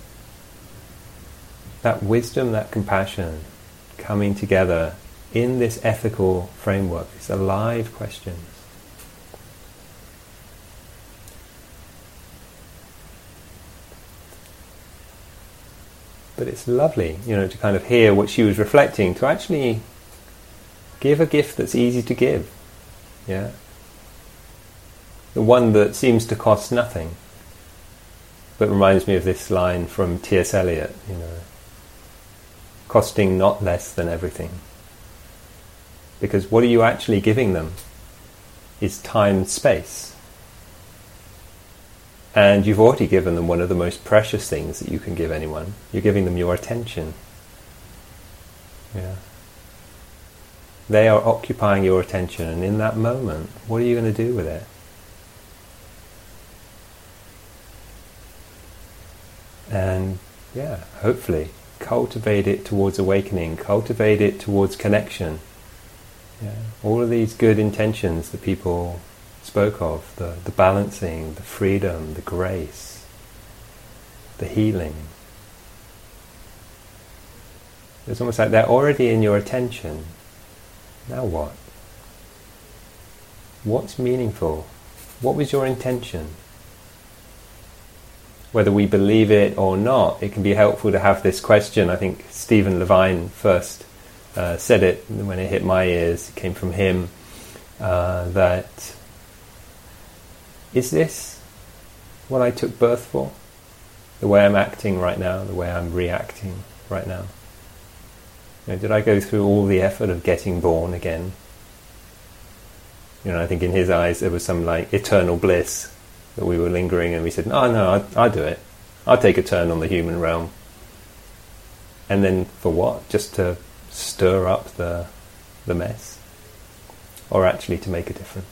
That wisdom, that compassion coming together in this ethical framework, these alive questions. But it's lovely, you know, to kind of hear what she was reflecting, to actually give a gift that's easy to give. Yeah. The one that seems to cost nothing, but reminds me of this line from T S Eliot, you know, costing not less than everything. Because what are you actually giving them is time and space. And you've already given them one of the most precious things that you can give anyone. You're giving them your attention. Yeah. They are occupying your attention, and in that moment, what are you going to do with it? And yeah, hopefully cultivate it towards awakening, cultivate it towards connection. Yeah. All of these good intentions that people spoke of, the, the balancing, the freedom, the grace, the healing. It's almost like they're already in your attention. Now what? What's meaningful? What was your intention? Whether we believe it or not, it can be helpful to have this question. I think Stephen Levine first uh, said it when it hit my ears. It came from him. Uh, that is this what I took birth for? The way I'm acting right now, the way I'm reacting right now. You know, did I go through all the effort of getting born again? You know, I think in his eyes there was some like eternal bliss that we were lingering, and we said, "No, no, I'll, I'll do it. I'll take a turn on the human realm." And then for what? Just to stir up the the mess, or actually to make a difference?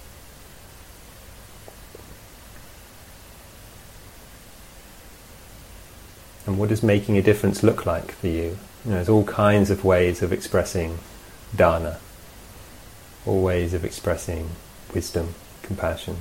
And what does making a difference look like for you? You know, there's all kinds of ways of expressing dana, all ways of expressing wisdom, compassion.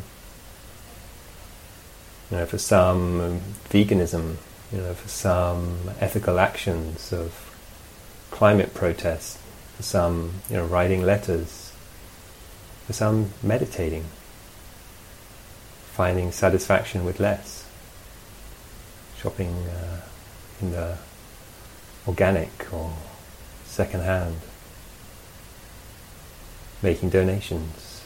You know, for some, um, veganism. You know, for some, ethical actions of climate protest. For some, you know, writing letters. For some, meditating. Finding satisfaction with less. Shopping uh, in the organic or second-hand. Making donations.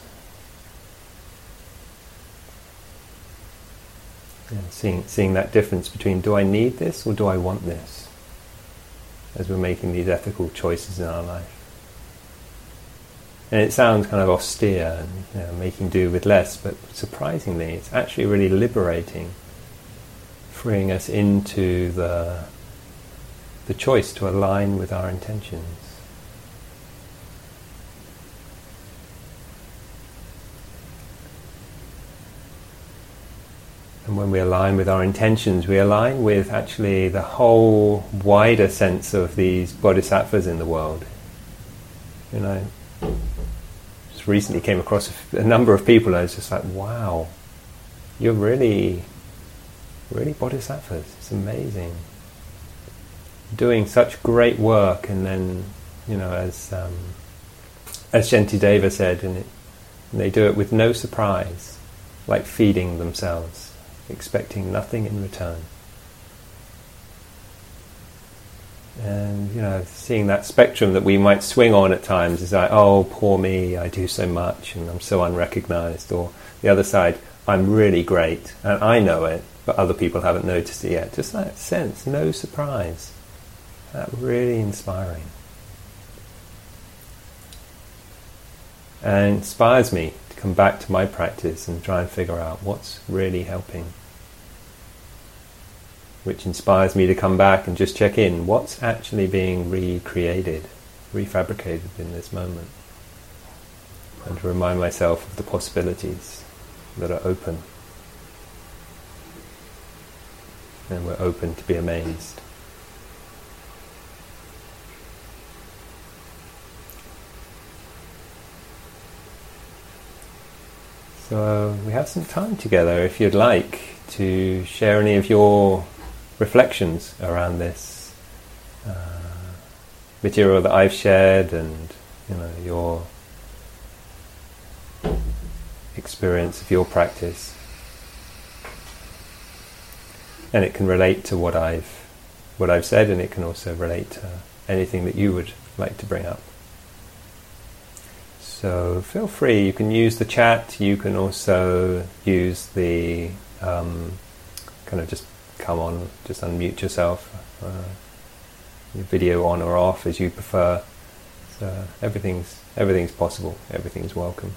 Yeah, seeing, seeing that difference between, do I need this or do I want this? As we're making these ethical choices in our life. And it sounds kind of austere and, you know, making do with less, but surprisingly it's actually really liberating, freeing us into the the choice to align with our intentions. And when we align with our intentions, we align with actually the whole wider sense of these bodhisattvas in the world. You know, just recently came across a, f- a number of people, and I was just like, wow, you're really, really bodhisattvas. It's amazing. Doing such great work, and then, you know, as um, as Shantideva said, and, it, and they do it with no surprise, like feeding themselves, expecting nothing in return. And, you know, seeing that spectrum that we might swing on at times is like, oh, poor me, I do so much and I'm so unrecognized. Or the other side, I'm really great and I know it, but other people haven't noticed it yet. Just that sense, no surprise. That really inspiring. And inspires me to come back to my practice and try and figure out what's really helping. Which inspires me to come back and just check in. What's actually being recreated, refabricated in this moment? And to remind myself of the possibilities that are open. And we're open to be amazed. So we have some time together if you'd like to share any of your reflections around this uh, material that I've shared, and, you know, your experience of your practice. And it can relate to what I've what I've said, and it can also relate to anything that you would like to bring up. So feel free. You can use the chat. You can also use the um, kind of just come on, just unmute yourself, uh, your video on or off as you prefer. So everything's everything's possible. Everything's welcome.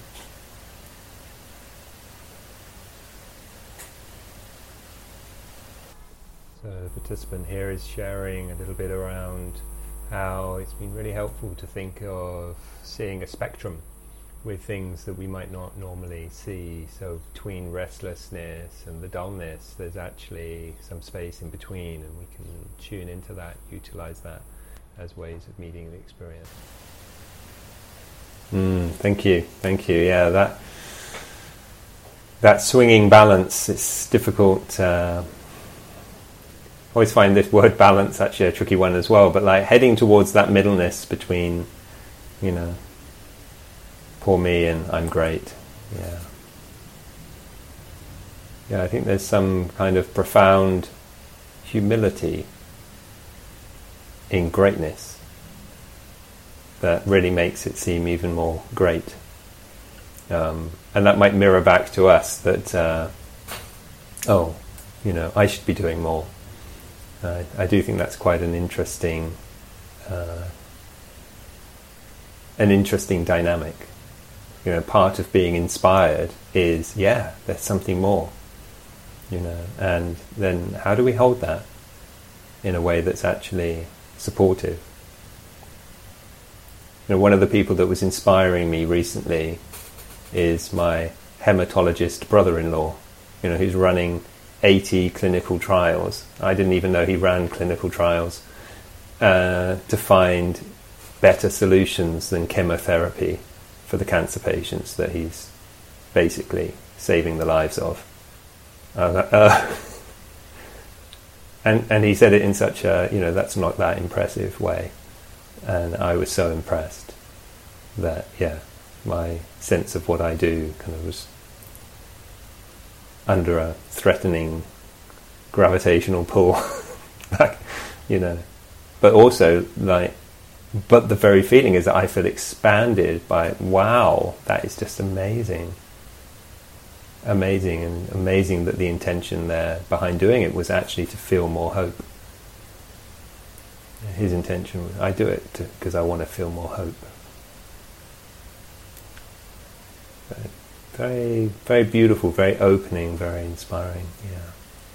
So the participant here is sharing a little bit around how it's been really helpful to think of seeing a spectrum with things that we might not normally see. So between restlessness and the dullness, there's actually some space in between, and we can tune into that, utilize that as ways of meeting the experience. Mm, thank you, thank you. Yeah, that that swinging balance, it's difficult. Uh, I always find this word balance actually a tricky one as well, but like heading towards that middleness between, you know, poor me and I'm great. Yeah. Yeah, I think there's some kind of profound humility in greatness. that really makes it seem even more great. Um, and that might mirror back to us that, uh, oh, you know, I should be doing more. Uh, I do think that's quite an interesting, uh, an interesting dynamic. You know, part of being inspired is, yeah, there's something more. You know, and then how do we hold that in a way that's actually supportive? You know, one of the people that was inspiring me recently is my hematologist brother-in-law, you know, who's running eighty clinical trials. I didn't even know he ran clinical trials uh, to find better solutions than chemotherapy for the cancer patients that he's basically saving the lives of. Uh, uh, and and he said it in such a, you know, that's not that impressive way. And I was so impressed that, yeah, my sense of what I do kind of was under a threatening gravitational pull back, you know. But also, like, but the very feeling is that I feel expanded by, wow, that is just amazing. Amazing, and amazing that the intention there behind doing it was actually to feel more hope. His intention was, I do it because I want to feel more hope. Very, very beautiful, very opening, very inspiring. Yeah,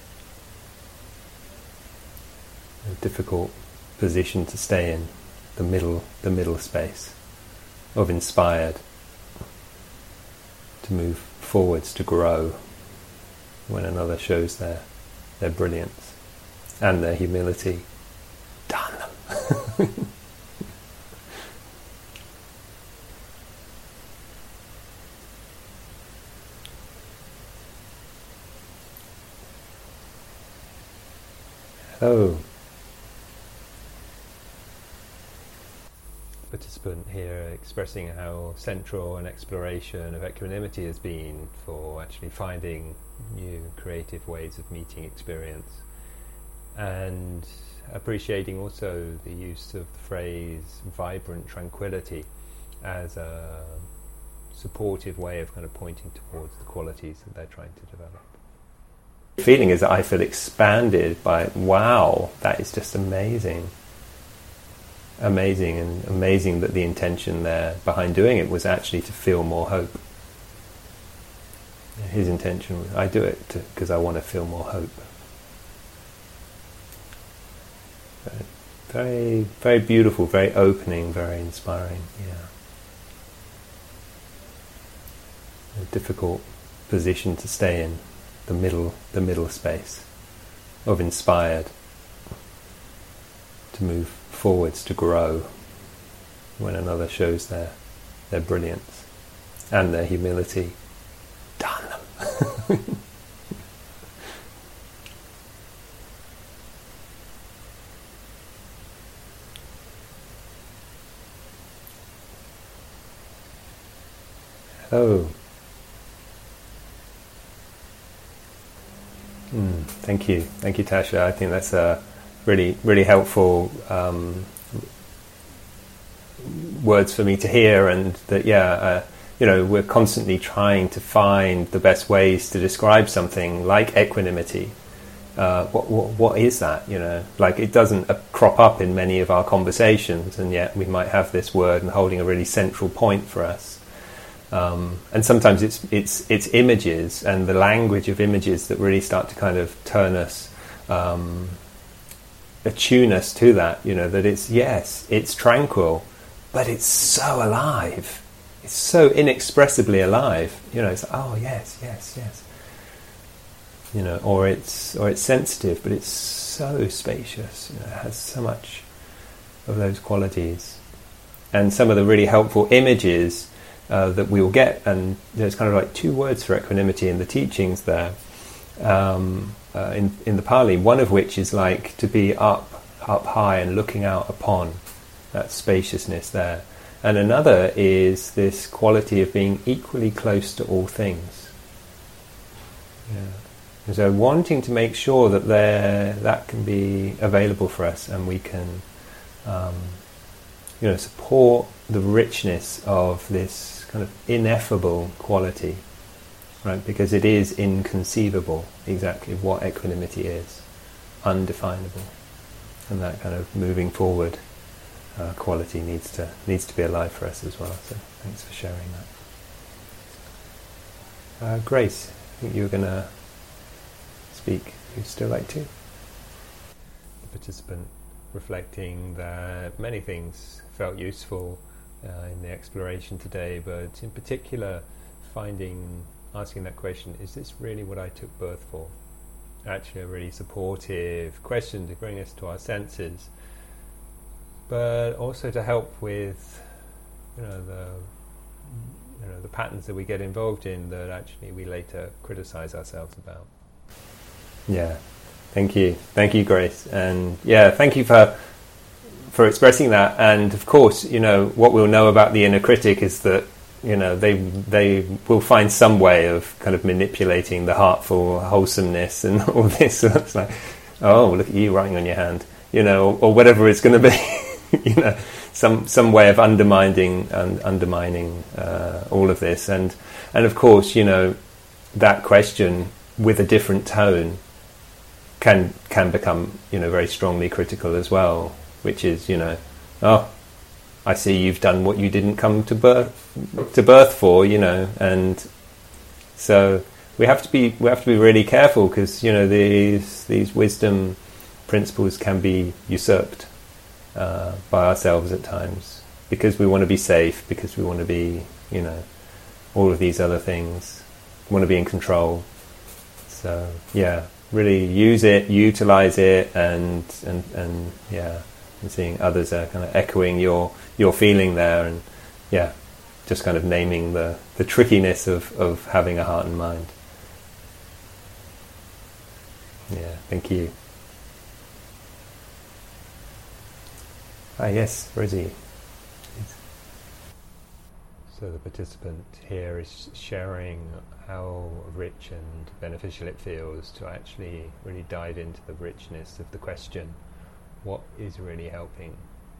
a difficult position to stay in, the middle, the middle space of inspired, to move forwards, to grow when another shows their their brilliance and their humility. Darn them. Hello. Participant here expressing how central an exploration of equanimity has been for actually finding new creative ways of meeting experience, and appreciating also the use of the phrase vibrant tranquility as a supportive way of kind of pointing towards the qualities that they're trying to develop. The feeling is that I feel expanded by, wow, that is just amazing. Amazing, and amazing that the intention there behind doing it was actually to feel more hope. His intention was, I do it because I want to feel more hope. Very, very beautiful, very opening, very inspiring. Yeah, a difficult position to stay in, the middle, the middle space of inspired, to move forwards, to grow when another shows their their brilliance and their humility. Darn them. Hello. Mm, thank you, thank you, Tasha. I think that's a really, really helpful um, words for me to hear, and that, yeah, uh, you know, we're constantly trying to find the best ways to describe something like equanimity. Uh, what, what, what is that? You know, like it doesn't uh, crop up in many of our conversations, and yet we might have this word and holding a really central point for us. Um, and sometimes it's it's it's images and the language of images that really start to kind of turn us, um, attune us to that. You know, that it's, yes, it's tranquil, but it's so alive. It's so inexpressibly alive. You know, it's like, oh yes, yes, yes. You know, or it's or it's sensitive, but it's so spacious. You know, it has so much of those qualities. And some of the really helpful images Uh, that we will get, and there's kind of like two words for equanimity in the teachings there, um, uh, in in the Pali. One of which is like to be up, up high and looking out upon, that spaciousness there, and another is this quality of being equally close to all things. Yeah. And so wanting to make sure that there that can be available for us, and we can um, you know, support the richness of this kind of ineffable quality, right? Because it is inconceivable exactly what equanimity is, undefinable, and that kind of moving forward uh, quality needs to needs to be alive for us as well. So thanks for sharing that. Uh, Grace, I think you were going to speak. You'd still like to? The participant reflecting that many things felt useful uh, in the exploration today, but in particular finding, asking that question, is this really what I took birth for? Actually a really supportive question to bring us to our senses, but also to help with, you know, the you know the patterns that we get involved in that actually we later criticize ourselves about. Yeah, thank you, thank you, Grace, and yeah, thank you for for expressing that. And of course, you know, what we'll know about the inner critic is that, you know, they they will find some way of kind of manipulating the heartful wholesomeness and all this. So it's like, oh, look at you writing on your hand, you know, or, or whatever it's going to be, you know, some some way of undermining and undermining uh, all of this. And and of course, you know, that question with a different tone can can become, you know, very strongly critical as well, which is, you know, oh, I see you've done what you didn't come to birth to birth for, you know, and so we have to be we have to be really careful, because, you know, these these wisdom principles can be usurped uh, by ourselves at times, because we want to be safe, because we want to be, you know, all of these other things, we want to be in control. So yeah, really use it, utilize it, and and and yeah. And seeing others are kind of echoing your your feeling there, and yeah, just kind of naming the, the trickiness of, of having a heart and mind. Yeah, thank you. Ah, yes, Rosie. So the participant here is sharing how rich and beneficial it feels to actually really dive into the richness of the question. What is really helping?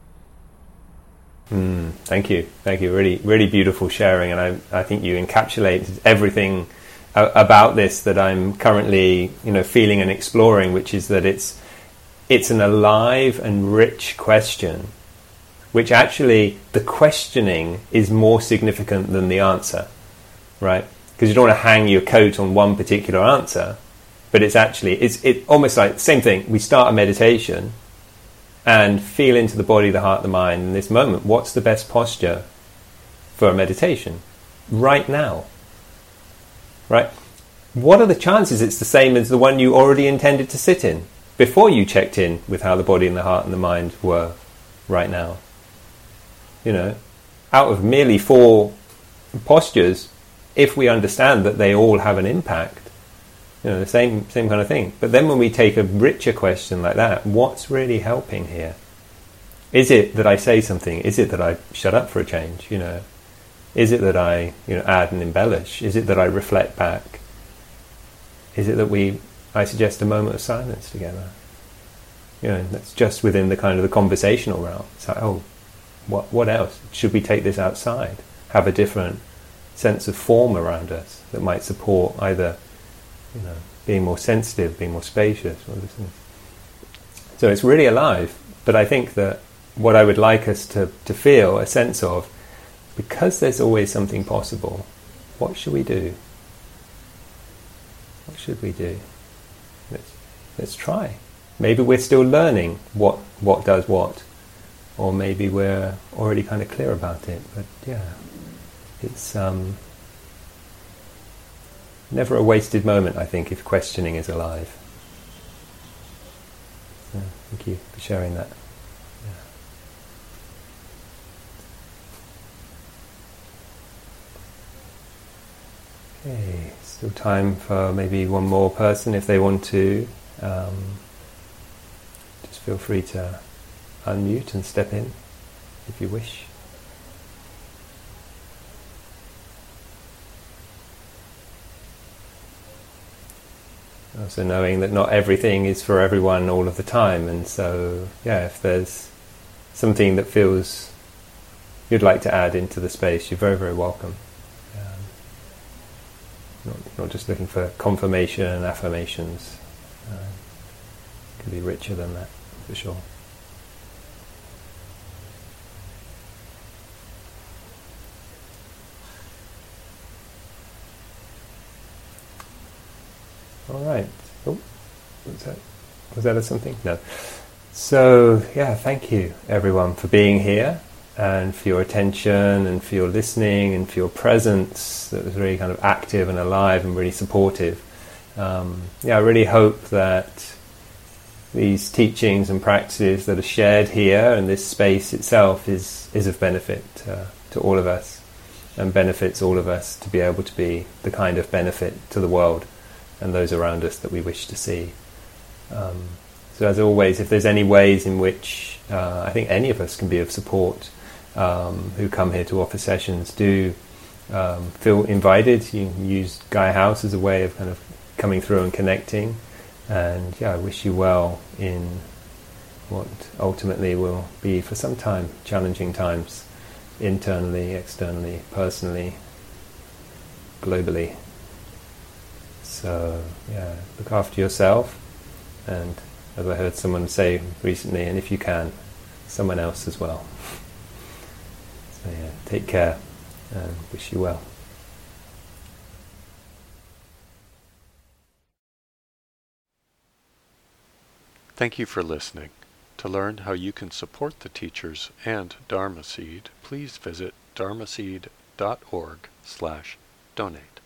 Mm, thank you, thank you. Really, really beautiful sharing, and I, I think you encapsulate everything a- about this that I'm currently, you know, feeling and exploring, which is that it's it's an alive and rich question, which actually the questioning is more significant than the answer, right? Because you don't want to hang your coat on one particular answer, but it's actually it's it almost like the same thing. We start a meditation and feel into the body, the heart, the mind in this moment. What's the best posture for a meditation right now? Right? What are the chances it's the same as the one you already intended to sit in before you checked in with how the body and the heart and the mind were right now? You know, out of merely four postures, if we understand that they all have an impact, you know, the same same kind of thing. But then when we take a richer question like that, what's really helping here? Is it that I say something? Is it that I shut up for a change? You know, is it that I, you know, add and embellish? Is it that I reflect back? Is it that we, I suggest a moment of silence together? You know, that's just within the kind of the conversational realm. It's like, oh, what what else? Should we take this outside? Have a different sense of form around us that might support either, you know, being more sensitive, being more spacious, all this thing. So it's really alive. But I think that what I would like us to, to feel a sense of, because there's always something possible, what should we do? What should we do? Let's let's try. Maybe we're still learning what what does what, or maybe we're already kind of clear about it. But yeah, it's um. never a wasted moment, I think, if questioning is alive. So, thank you for sharing that. Yeah. Okay, still time for maybe one more person if they want to. Um, just feel free to unmute and step in if you wish. Also knowing that not everything is for everyone all of the time, and so yeah, if there's something that feels you'd like to add into the space, you're very, very welcome. Um, not, not just looking for confirmation and affirmations. Uh, it can be richer than that, for sure. All right. Oh, was that was that a something? No. So yeah, thank you everyone for being here and for your attention and for your listening and for your presence. That was really kind of active and alive and really supportive. Um, yeah, I really hope that these teachings and practices that are shared here and this space itself is is of benefit uh, to all of us, and benefits all of us to be able to be the kind of benefit to the world and those around us that we wish to see. Um, so as always, if there's any ways in which uh, I think any of us can be of support um, who come here to offer sessions, do um, feel invited. You can use Gaia House as a way of kind of coming through and connecting. And yeah, I wish you well in what ultimately will be for some time challenging times, internally, externally, personally, globally. So yeah, look after yourself, and as I heard someone say recently, and if you can, someone else as well. So yeah, take care and wish you well. Thank you for listening. To learn how you can support the teachers and Dharma Seed, please visit dharmaseed dot org slash donate.